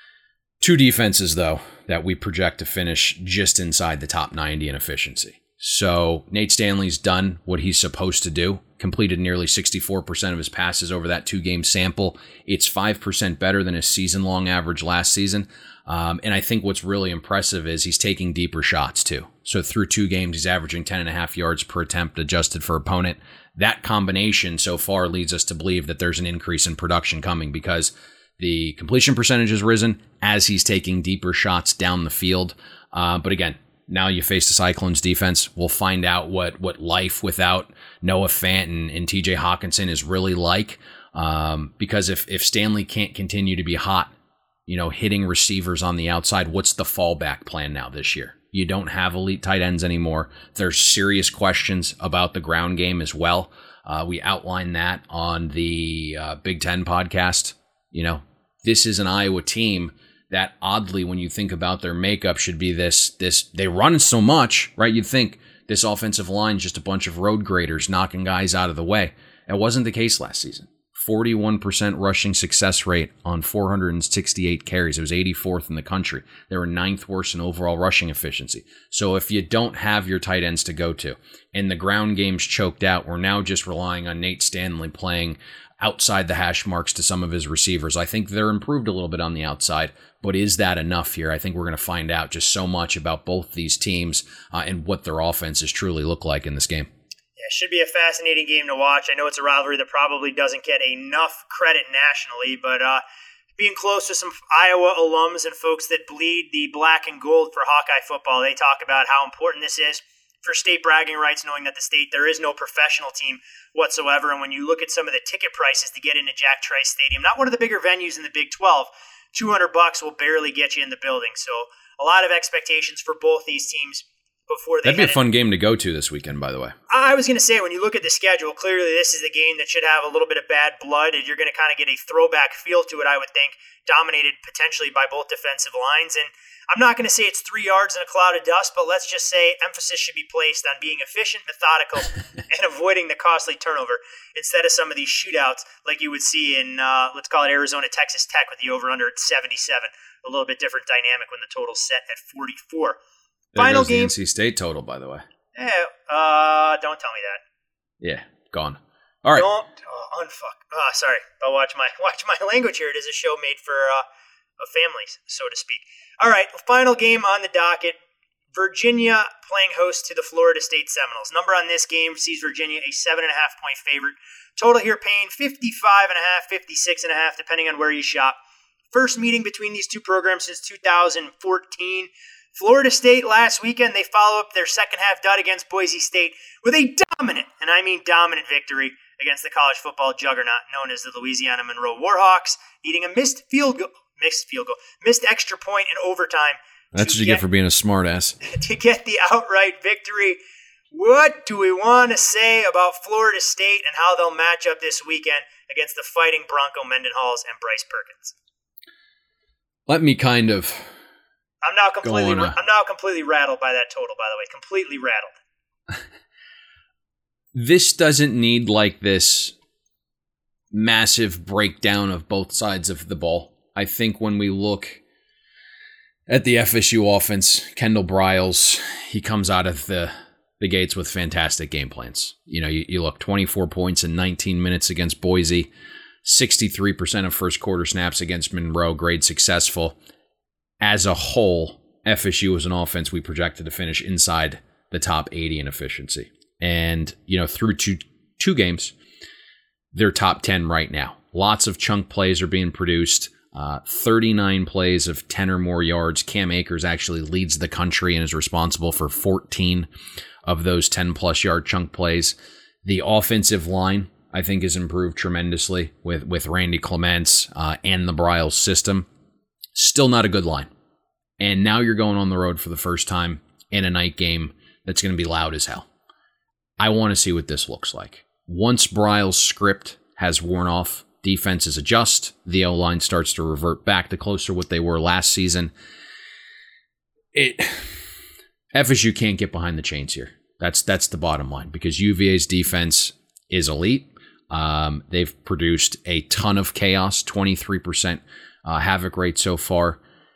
Two defenses, though, that we project to finish just inside the top ninety in efficiency. So Nate Stanley's done what he's supposed to do, completed nearly sixty-four percent of his passes over that two-game sample. It's five percent better than his season-long average last season. Um, and I think what's really impressive is he's taking deeper shots, too. So through two games, he's averaging ten and a half yards per attempt adjusted for opponent. That combination so far leads us to believe that there's an increase in production coming because the completion percentage has risen as he's taking deeper shots down the field. Uh, but again, now you face the Cyclones defense. We'll find out what what life without Noah Fant and, and T J Hawkinson is really like. Um, because if, if Stanley can't continue to be hot, you know, hitting receivers on the outside, what's the fallback plan now this year? You don't have elite tight ends anymore. There's serious questions about the ground game as well. Uh, we outlined that on the uh, Big Ten podcast. You know, this is an Iowa team that oddly, when you think about their makeup, should be this, this, they run so much, right? You'd think this offensive line is just a bunch of road graders knocking guys out of the way. That wasn't the case last season. forty-one percent rushing success rate on four hundred sixty-eight carries. It was eighty-fourth in the country. They were ninth worst in overall rushing efficiency. So if you don't have your tight ends to go to, and the ground game's choked out, we're now just relying on Nate Stanley playing outside the hash marks to some of his receivers. I think they're improved a little bit on the outside, but is that enough here? I think we're going to find out just so much about both these teams uh, and what their offenses truly look like in this game. Yeah, it should be a fascinating game to watch. I know it's a rivalry that probably doesn't get enough credit nationally, but uh, being close to some Iowa alums and folks that bleed the black and gold for Hawkeye football, they talk about how important this is for state bragging rights, knowing that the state, there is no professional team whatsoever. And when you look at some of the ticket prices to get into Jack Trice Stadium, not one of the bigger venues in the Big twelve, two hundred bucks will barely get you in the building. So a lot of expectations for both these teams before they That'd be a fun in. game to go to this weekend, by the way. I was going to say, when you look at the schedule, clearly this is the game that should have a little bit of bad blood, and you're going to kind of get a throwback feel to it, I would think, dominated potentially by both defensive lines. And I'm not going to say it's three yards in a cloud of dust, but let's just say emphasis should be placed on being efficient, methodical, and avoiding the costly turnover instead of some of these shootouts like you would see in, uh, let's call it Arizona, Texas Tech with the over-under at seventy-seven. A little bit different dynamic when the total's set at forty-four. There Final goes game. the N C State total, by the way. Yeah, uh, don't tell me that. Yeah, gone. All right. Don't oh, unfuck. Oh, sorry. I'll watch my watch my language here. It is a show made for uh, families, so to speak. All right, final game on the docket. Virginia playing host to the Florida State Seminoles. Number on this game sees Virginia a seven and a half point favorite. Total here paying fifty-five and a half, fifty-six and a half, depending on where you shop. First meeting between these two programs since two thousand fourteen. Florida State last weekend, they follow up their second half dud against Boise State with a dominant, and I mean dominant victory against the college football juggernaut known as the Louisiana Monroe Warhawks, needing a missed field goal, missed field goal, missed extra point in overtime. That's what you get, get for being a smartass. To get the outright victory. What do we want to say about Florida State and how they'll match up this weekend against the fighting Bronco Mendenhalls and Bryce Perkins? Let me kind of... I'm now completely. I'm now completely rattled by that total. By the way, completely rattled. This doesn't need like this massive breakdown of both sides of the ball. I think when we look at the F S U offense, Kendall Briles, he comes out of the the gates with fantastic game plans. You know, you, you look twenty-four points in nineteen minutes against Boise, sixty-three percent of first quarter snaps against Monroe, grade successful. As a whole, F S U was an offense we projected to finish inside the top eighty in efficiency. And, you know, through two two games, they're top ten right now. Lots of chunk plays are being produced. Uh, thirty-nine plays of ten or more yards. Cam Akers actually leads the country and is responsible for fourteen of those ten-plus yard chunk plays. The offensive line, I think, has improved tremendously with, with Randy Clements uh, and the Briles system. Still not a good line. And now you're going on the road for the first time in a night game that's going to be loud as hell. I want to see what this looks like. Once Briles' script has worn off, defenses adjust, the O-line starts to revert back to closer to what they were last season. It F S U can't get behind the chains here. That's that's the bottom line, because U V A's defense is elite. Um, they've produced a ton of chaos, twenty-three percent Uh, havoc rate so far.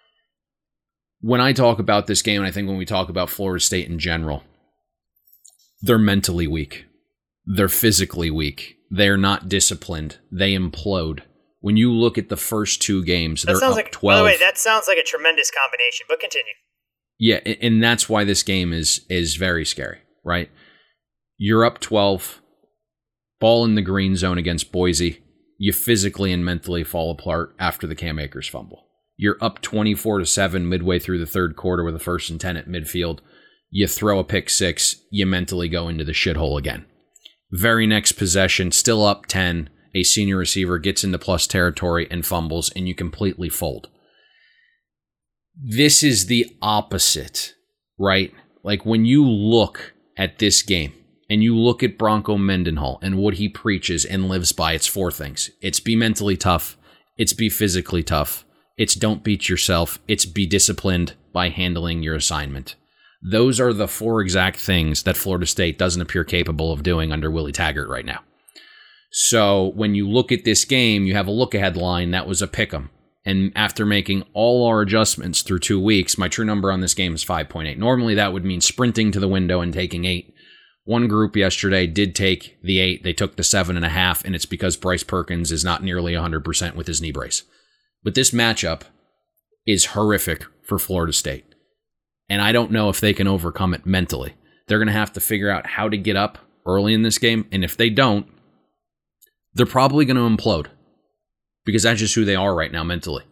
When I talk about this game, and I think when we talk about Florida State in general, they're mentally weak. They're physically weak. They're not disciplined. They implode. When you look at the first two games, that they're sounds up like, twelve. By the way, that sounds like a tremendous combination, but continue. Yeah, and that's why this game is is very scary, right? You're up twelve, ball in the green zone against Boise. You physically and mentally fall apart after the Cam Akers fumble. You're up twenty-four to seven midway through the third quarter with a first and ten at midfield. You throw a pick six, you mentally go into the shithole again. Very next possession, still up ten, a senior receiver gets into plus territory and fumbles, and you completely fold. This is the opposite, right? Like when you look at this game and you look at Bronco Mendenhall and what he preaches and lives by, it's four things. It's be mentally tough. It's be physically tough. It's don't beat yourself. It's be disciplined by handling your assignment. Those are the four exact things that Florida State doesn't appear capable of doing under Willie Taggart right now. So when you look at this game, you have a look-ahead line that was a pick'em. And after making all our adjustments through two weeks, my true number on this game is five point eight. Normally, that would mean sprinting to the window and taking eight. One group yesterday did take the eight. They took the seven and a half, and it's because Bryce Perkins is not nearly one hundred percent with his knee brace. But this matchup is horrific for Florida State. And I don't know if they can overcome it mentally. They're going to have to figure out how to get up early in this game. And if they don't, they're probably going to implode. Because that's just who they are right now mentally.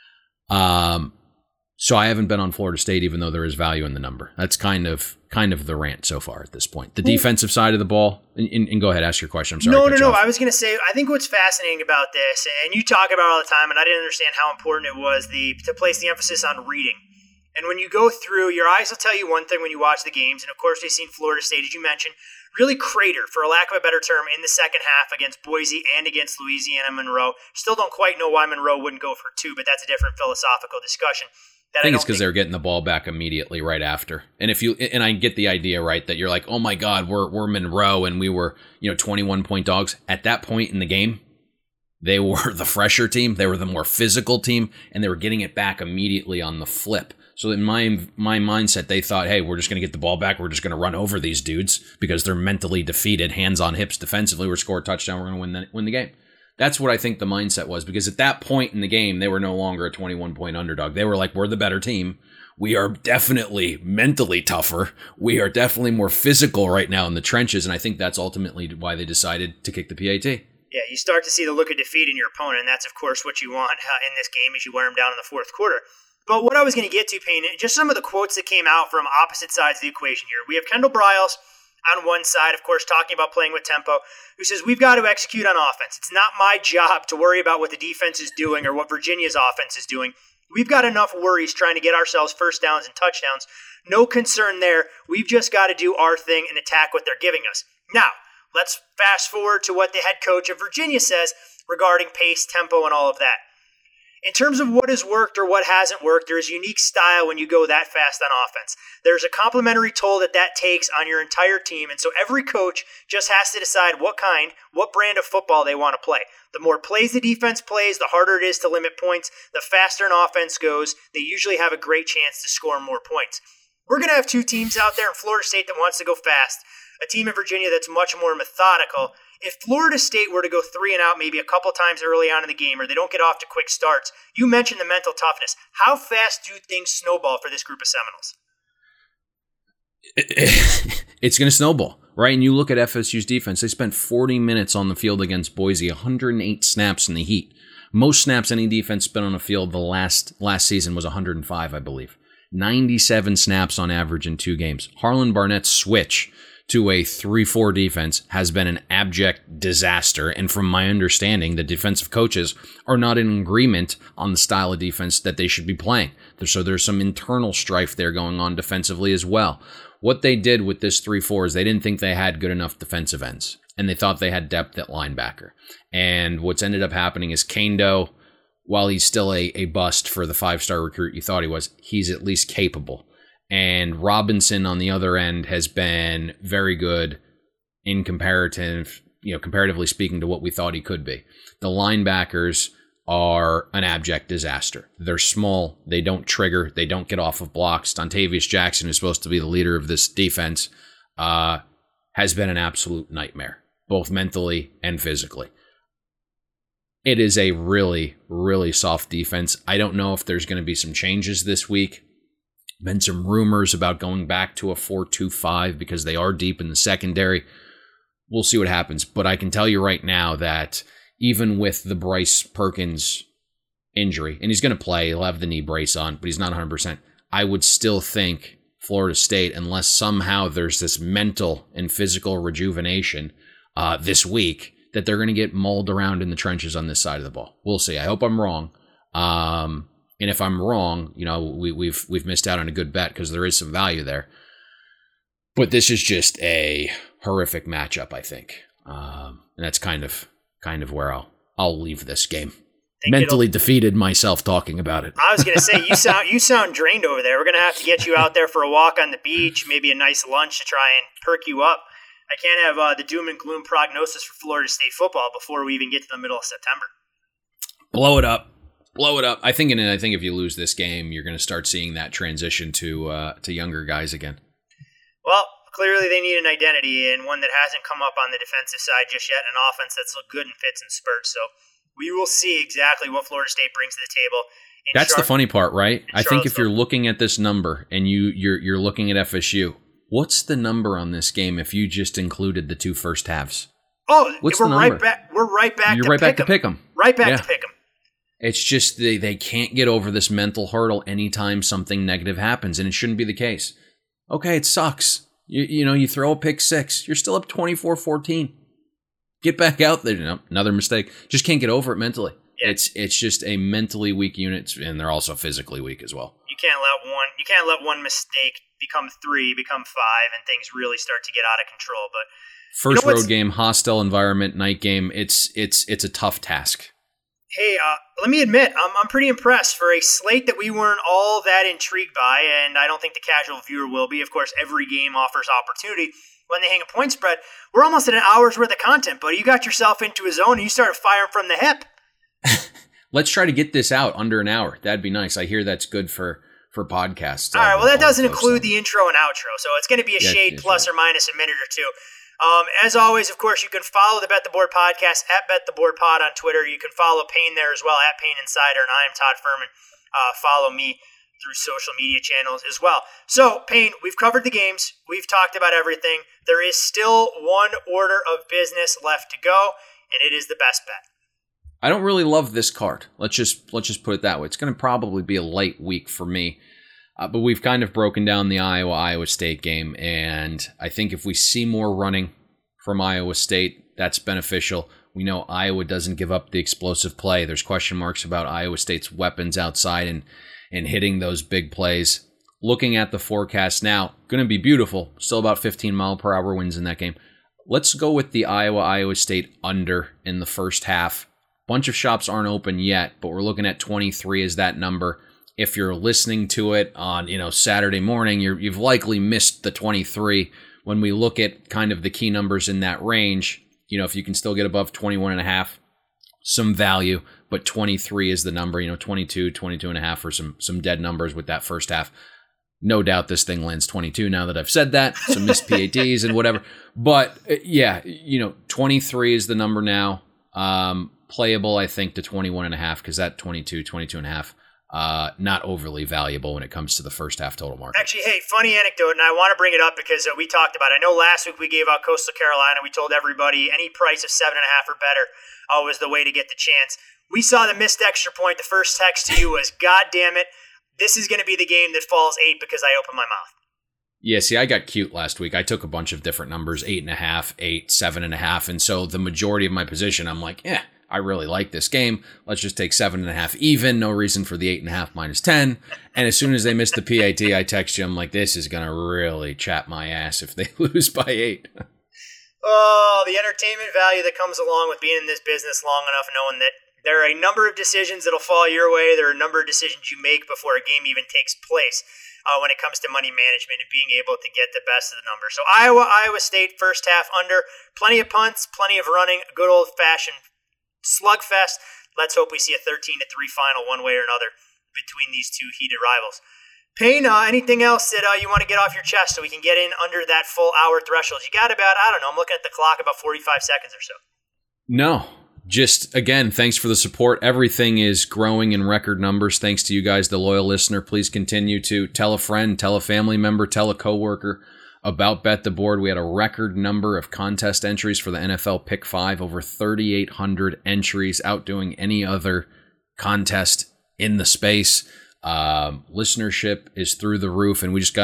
Um, so I haven't been on Florida State, even though there is value in the number. That's kind of kind of the rant so far at this point. The defensive side of the ball, and, and go ahead, ask your question. I'm sorry. No, no, no. I was going to say, I think what's fascinating about this, and you talk about it all the time, and I didn't understand how important it was the to place the emphasis on reading. And when you go through, your eyes will tell you one thing when you watch the games, and of course we've seen Florida State, as you mentioned, really crater, for a lack of a better term, in the second half against Boise and against Louisiana Monroe. Still don't quite know why Monroe wouldn't go for two, but that's a different philosophical discussion. I think I it's because they're getting the ball back immediately right after. And if you and I get the idea, right, that you're like, oh my God, we're we're Monroe and we were, you know, twenty-one point dogs. At that point in the game, they were the fresher team, they were the more physical team, and they were getting it back immediately on the flip. So in my my mindset, they thought, hey, we're just going to get the ball back. We're just going to run over these dudes because they're mentally defeated, hands on hips defensively. We're score a touchdown. We're going to win the, win the game. That's what I think the mindset was, because at that point in the game, they were no longer a twenty-one point underdog. They were like, we're the better team. We are definitely mentally tougher. We are definitely more physical right now in the trenches. And I think that's ultimately why they decided to kick the P A T. Yeah, you start to see the look of defeat in your opponent, and that's, of course, what you want in this game as you wear them down in the fourth quarter. But what I was going to get to, Payne, just some of the quotes that came out from opposite sides of the equation here. We have Kendall Briles on one side, of course, talking about playing with tempo, who says, we've got to execute on offense. It's not my job to worry about what the defense is doing or what Virginia's offense is doing. We've got enough worries trying to get ourselves first downs and touchdowns. No concern there. We've just got to do our thing and attack what they're giving us. Now, let's fast forward to what the head coach of Virginia says regarding pace, tempo, and all of that. In terms of what has worked or what hasn't worked, there is a unique style when you go that fast on offense. There's a complementary toll that that takes on your entire team, and so every coach just has to decide what kind, what brand of football they want to play. The more plays the defense plays, the harder it is to limit points. The faster an offense goes, they usually have a great chance to score more points. We're going to have two teams out there in Florida State that wants to go fast, a team in Virginia that's much more methodical. If Florida State were to go three and out maybe a couple times early on in the game, or they don't get off to quick starts, you mentioned the mental toughness. How fast do things snowball for this group of Seminoles? It's going to snowball, right? And you look at F S U's defense, they spent forty minutes on the field against Boise, one hundred eight snaps in the heat. Most snaps any defense spent on the field the last last season was one hundred five, I believe. ninety-seven snaps on average in two games. Harlan Barnett's switch to a three four defense has been an abject disaster. And from my understanding, the defensive coaches are not in agreement on the style of defense that they should be playing. So there's some internal strife there going on defensively as well. What they did with this three four is they didn't think they had good enough defensive ends, and they thought they had depth at linebacker. And what's ended up happening is Kendo, while he's still a, a bust for the five-star recruit you thought he was, he's at least capable. And Robinson on the other end has been very good in comparative, you know, comparatively speaking to what we thought he could be. The linebackers are an abject disaster. They're small. They don't trigger. They don't get off of blocks. Dontavius Jackson, who's supposed to be the leader of this defense, uh, has been an absolute nightmare, both mentally and physically. It is a really, really soft defense. I don't know if there's going to be some changes this week. Been some rumors about going back to a four two five because they are deep in the secondary. We'll see what happens. But I can tell you right now that even with the Bryce Perkins injury, and he's going to play, he'll have the knee brace on, but he's not one hundred percent. I would still think Florida State, unless somehow there's this mental and physical rejuvenation uh, this week, that they're going to get mauled around in the trenches on this side of the ball. We'll see. I hope I'm wrong. Um, and if I'm wrong, you know, we, we've we've missed out on a good bet because there is some value there. But this is just a horrific matchup, I think. Um, and that's kind of kind of where I'll I'll leave this game. Mentally defeated myself talking about it. I was going to say, you sound you sound drained over there. We're going to have to get you out there for a walk on the beach, maybe a nice lunch to try and perk you up. I can't have uh, the doom and gloom prognosis for Florida State football before we even get to the middle of September. Blow it up. Blow it up. I think, and I think if you lose this game, you're going to start seeing that transition to uh, to younger guys again. Well, clearly they need an identity, and one that hasn't come up on the defensive side just yet, an offense that's looked good in fits and spurts. So we will see exactly what Florida State brings to the table. That's Char- the funny part, right? I think if you're Charlottesville. looking at this number and you you're you're looking at F S U, what's the number on this game if you just included the two first halves? Oh, What's we're the right number? back. We're right back. You're to right back pick to 'em. pick 'em. Right back Yeah. to pick 'em. It's just they, they can't get over this mental hurdle anytime something negative happens, and it shouldn't be the case. Okay, it sucks. You, you know, you throw a pick six. You're still up twenty-four fourteen. Get back out there. No, another mistake. Just can't get over it mentally. Yeah. It's it's just a mentally weak unit, and they're also physically weak as well. You can't let one. You can't let one mistake become three, become five, and things really start to get out of control. But First you know what's- road game, hostile environment, night game. It's it's it's a tough task. Hey, uh, let me admit, I'm I'm pretty impressed for a slate that we weren't all that intrigued by, and I don't think the casual viewer will be. Of course, every game offers opportunity when they hang a point spread. We're almost at an hour's worth of content, buddy. You got yourself into a zone, and you started firing from the hip. Let's try to get this out under an hour. That'd be nice. I hear that's good for for podcasts. All right, uh, well, that all doesn't folks, include so. the intro and outro, so it's going to be a Yeah, shade that's plus right. or minus a minute or two. Um, as always, of course, you can follow the Bet the Board podcast at Bet the Board Pod on Twitter. You can follow Payne there as well at Payne Insider, and I am Todd Furman. Uh, follow me through social media channels as well. So, Payne, we've covered the games. We've talked about everything. There is still one order of business left to go, and it is the best bet. I don't really love this card. Let's just let's just put it that way. It's going to probably be a light week for me. Uh, but we've kind of broken down the Iowa-Iowa State game, and I think if we see more running from Iowa State, that's beneficial. We know Iowa doesn't give up the explosive play. There's question marks about Iowa State's weapons outside and, and hitting those big plays. Looking at the forecast now, going to be beautiful. Still about fifteen mile per hour winds in that game. Let's go with the Iowa-Iowa State under in the first half. Bunch of shops aren't open yet, but we're looking at twenty-three as that number. If you're listening to it on, you know, Saturday morning, you're, you've likely missed the twenty-three. When we look at kind of the key numbers in that range, you know, if you can still get above twenty-one and a half, some value, but twenty-three is the number, you know, twenty-two, twenty-two and a half for some, some dead numbers with that first half. No doubt this thing lands twenty-two now that I've said that, some missed P A Ts and whatever. But yeah, you know, twenty-three is the number now. Um, playable, I think, to twenty-one and a half because that twenty-two, twenty-two and a half, uh, not overly valuable when it comes to the first half total market. Actually, hey, funny anecdote, and I want to bring it up because uh, we talked about it. I know last week we gave out Coastal Carolina. We told everybody any price of seven and a half or better uh, was the way to get the chance. We saw the missed extra point. The first text to you was, God damn it, this is going to be the game that falls eight because I opened my mouth. Yeah, see, I got cute last week. I took a bunch of different numbers, eight and a half, eight, seven and a half. And so the majority of my position, I'm like, eh, I really like this game. Let's just take seven and a half even. No reason for the eight and a half minus ten. And as soon as they missed the P A T, I text you. I'm like, this is going to really chap my ass if they lose by eight. Oh, the entertainment value that comes along with being in this business long enough, knowing that there are a number of decisions that'll fall your way. There are a number of decisions you make before a game even takes place uh, when it comes to money management and being able to get the best of the numbers. So Iowa, Iowa State, first half under. Plenty of punts, plenty of running, a good old-fashioned slugfest. Let's hope we see a thirteen to three final one way or another between these two heated rivals. Payne, uh, anything else that uh, you want to get off your chest so we can get in under that full hour threshold? You got about, I don't know, I'm looking at the clock, about forty-five seconds or so. No, just, again, thanks for the support. Everything is growing in record numbers thanks to you guys, the loyal listener. Please continue to tell a friend, tell a family member, tell a coworker about Bet the Board. We had a record number of contest entries for the N F L Pick five, over thirty-eight hundred entries, outdoing any other contest in the space. Um, listenership is through the roof, and we just gotta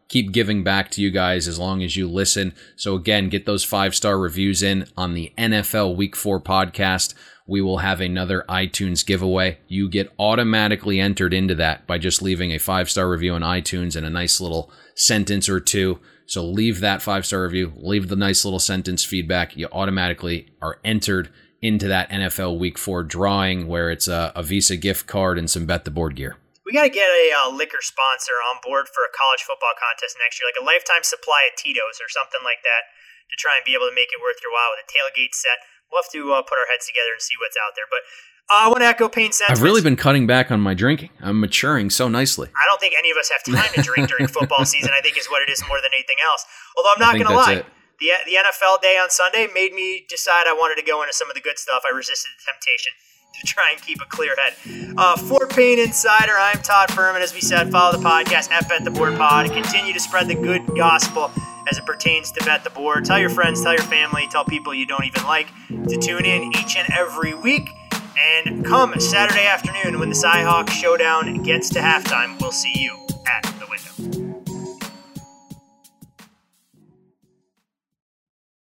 keep giving back to you guys as long as you listen. So again, get those five-star reviews in on the N F L Week four podcast. We will have another iTunes giveaway. You get automatically entered into that by just leaving a five-star review on iTunes and a nice little sentence or two. So leave that five-star review, leave the nice little sentence feedback. You automatically are entered into that N F L Week four drawing where it's a, a Visa gift card and some Bet the Board gear. We got to get a uh, liquor sponsor on board for a college football contest next year, like a lifetime supply of Tito's or something like that, to try and be able to make it worth your while with a tailgate set. We'll have to uh, put our heads together and see what's out there. But uh, I want to echo Payne's sentiments. I've really been cutting back on my drinking. I'm maturing so nicely. I don't think any of us have time to drink during football season, I think is what it is more than anything else. Although I'm not going to lie. It. The, the N F L day on Sunday made me decide I wanted to go into some of the good stuff. I resisted the temptation to try and keep a clear head. Uh, for Payne Insider, I'm Todd Furman. As we said, follow the podcast at Bet the Board Pod. Continue to spread the good gospel as it pertains to Bet the Board. Tell your friends, tell your family, tell people you don't even like to tune in each and every week. And come Saturday afternoon when the Cyhawk Showdown gets to halftime, we'll see you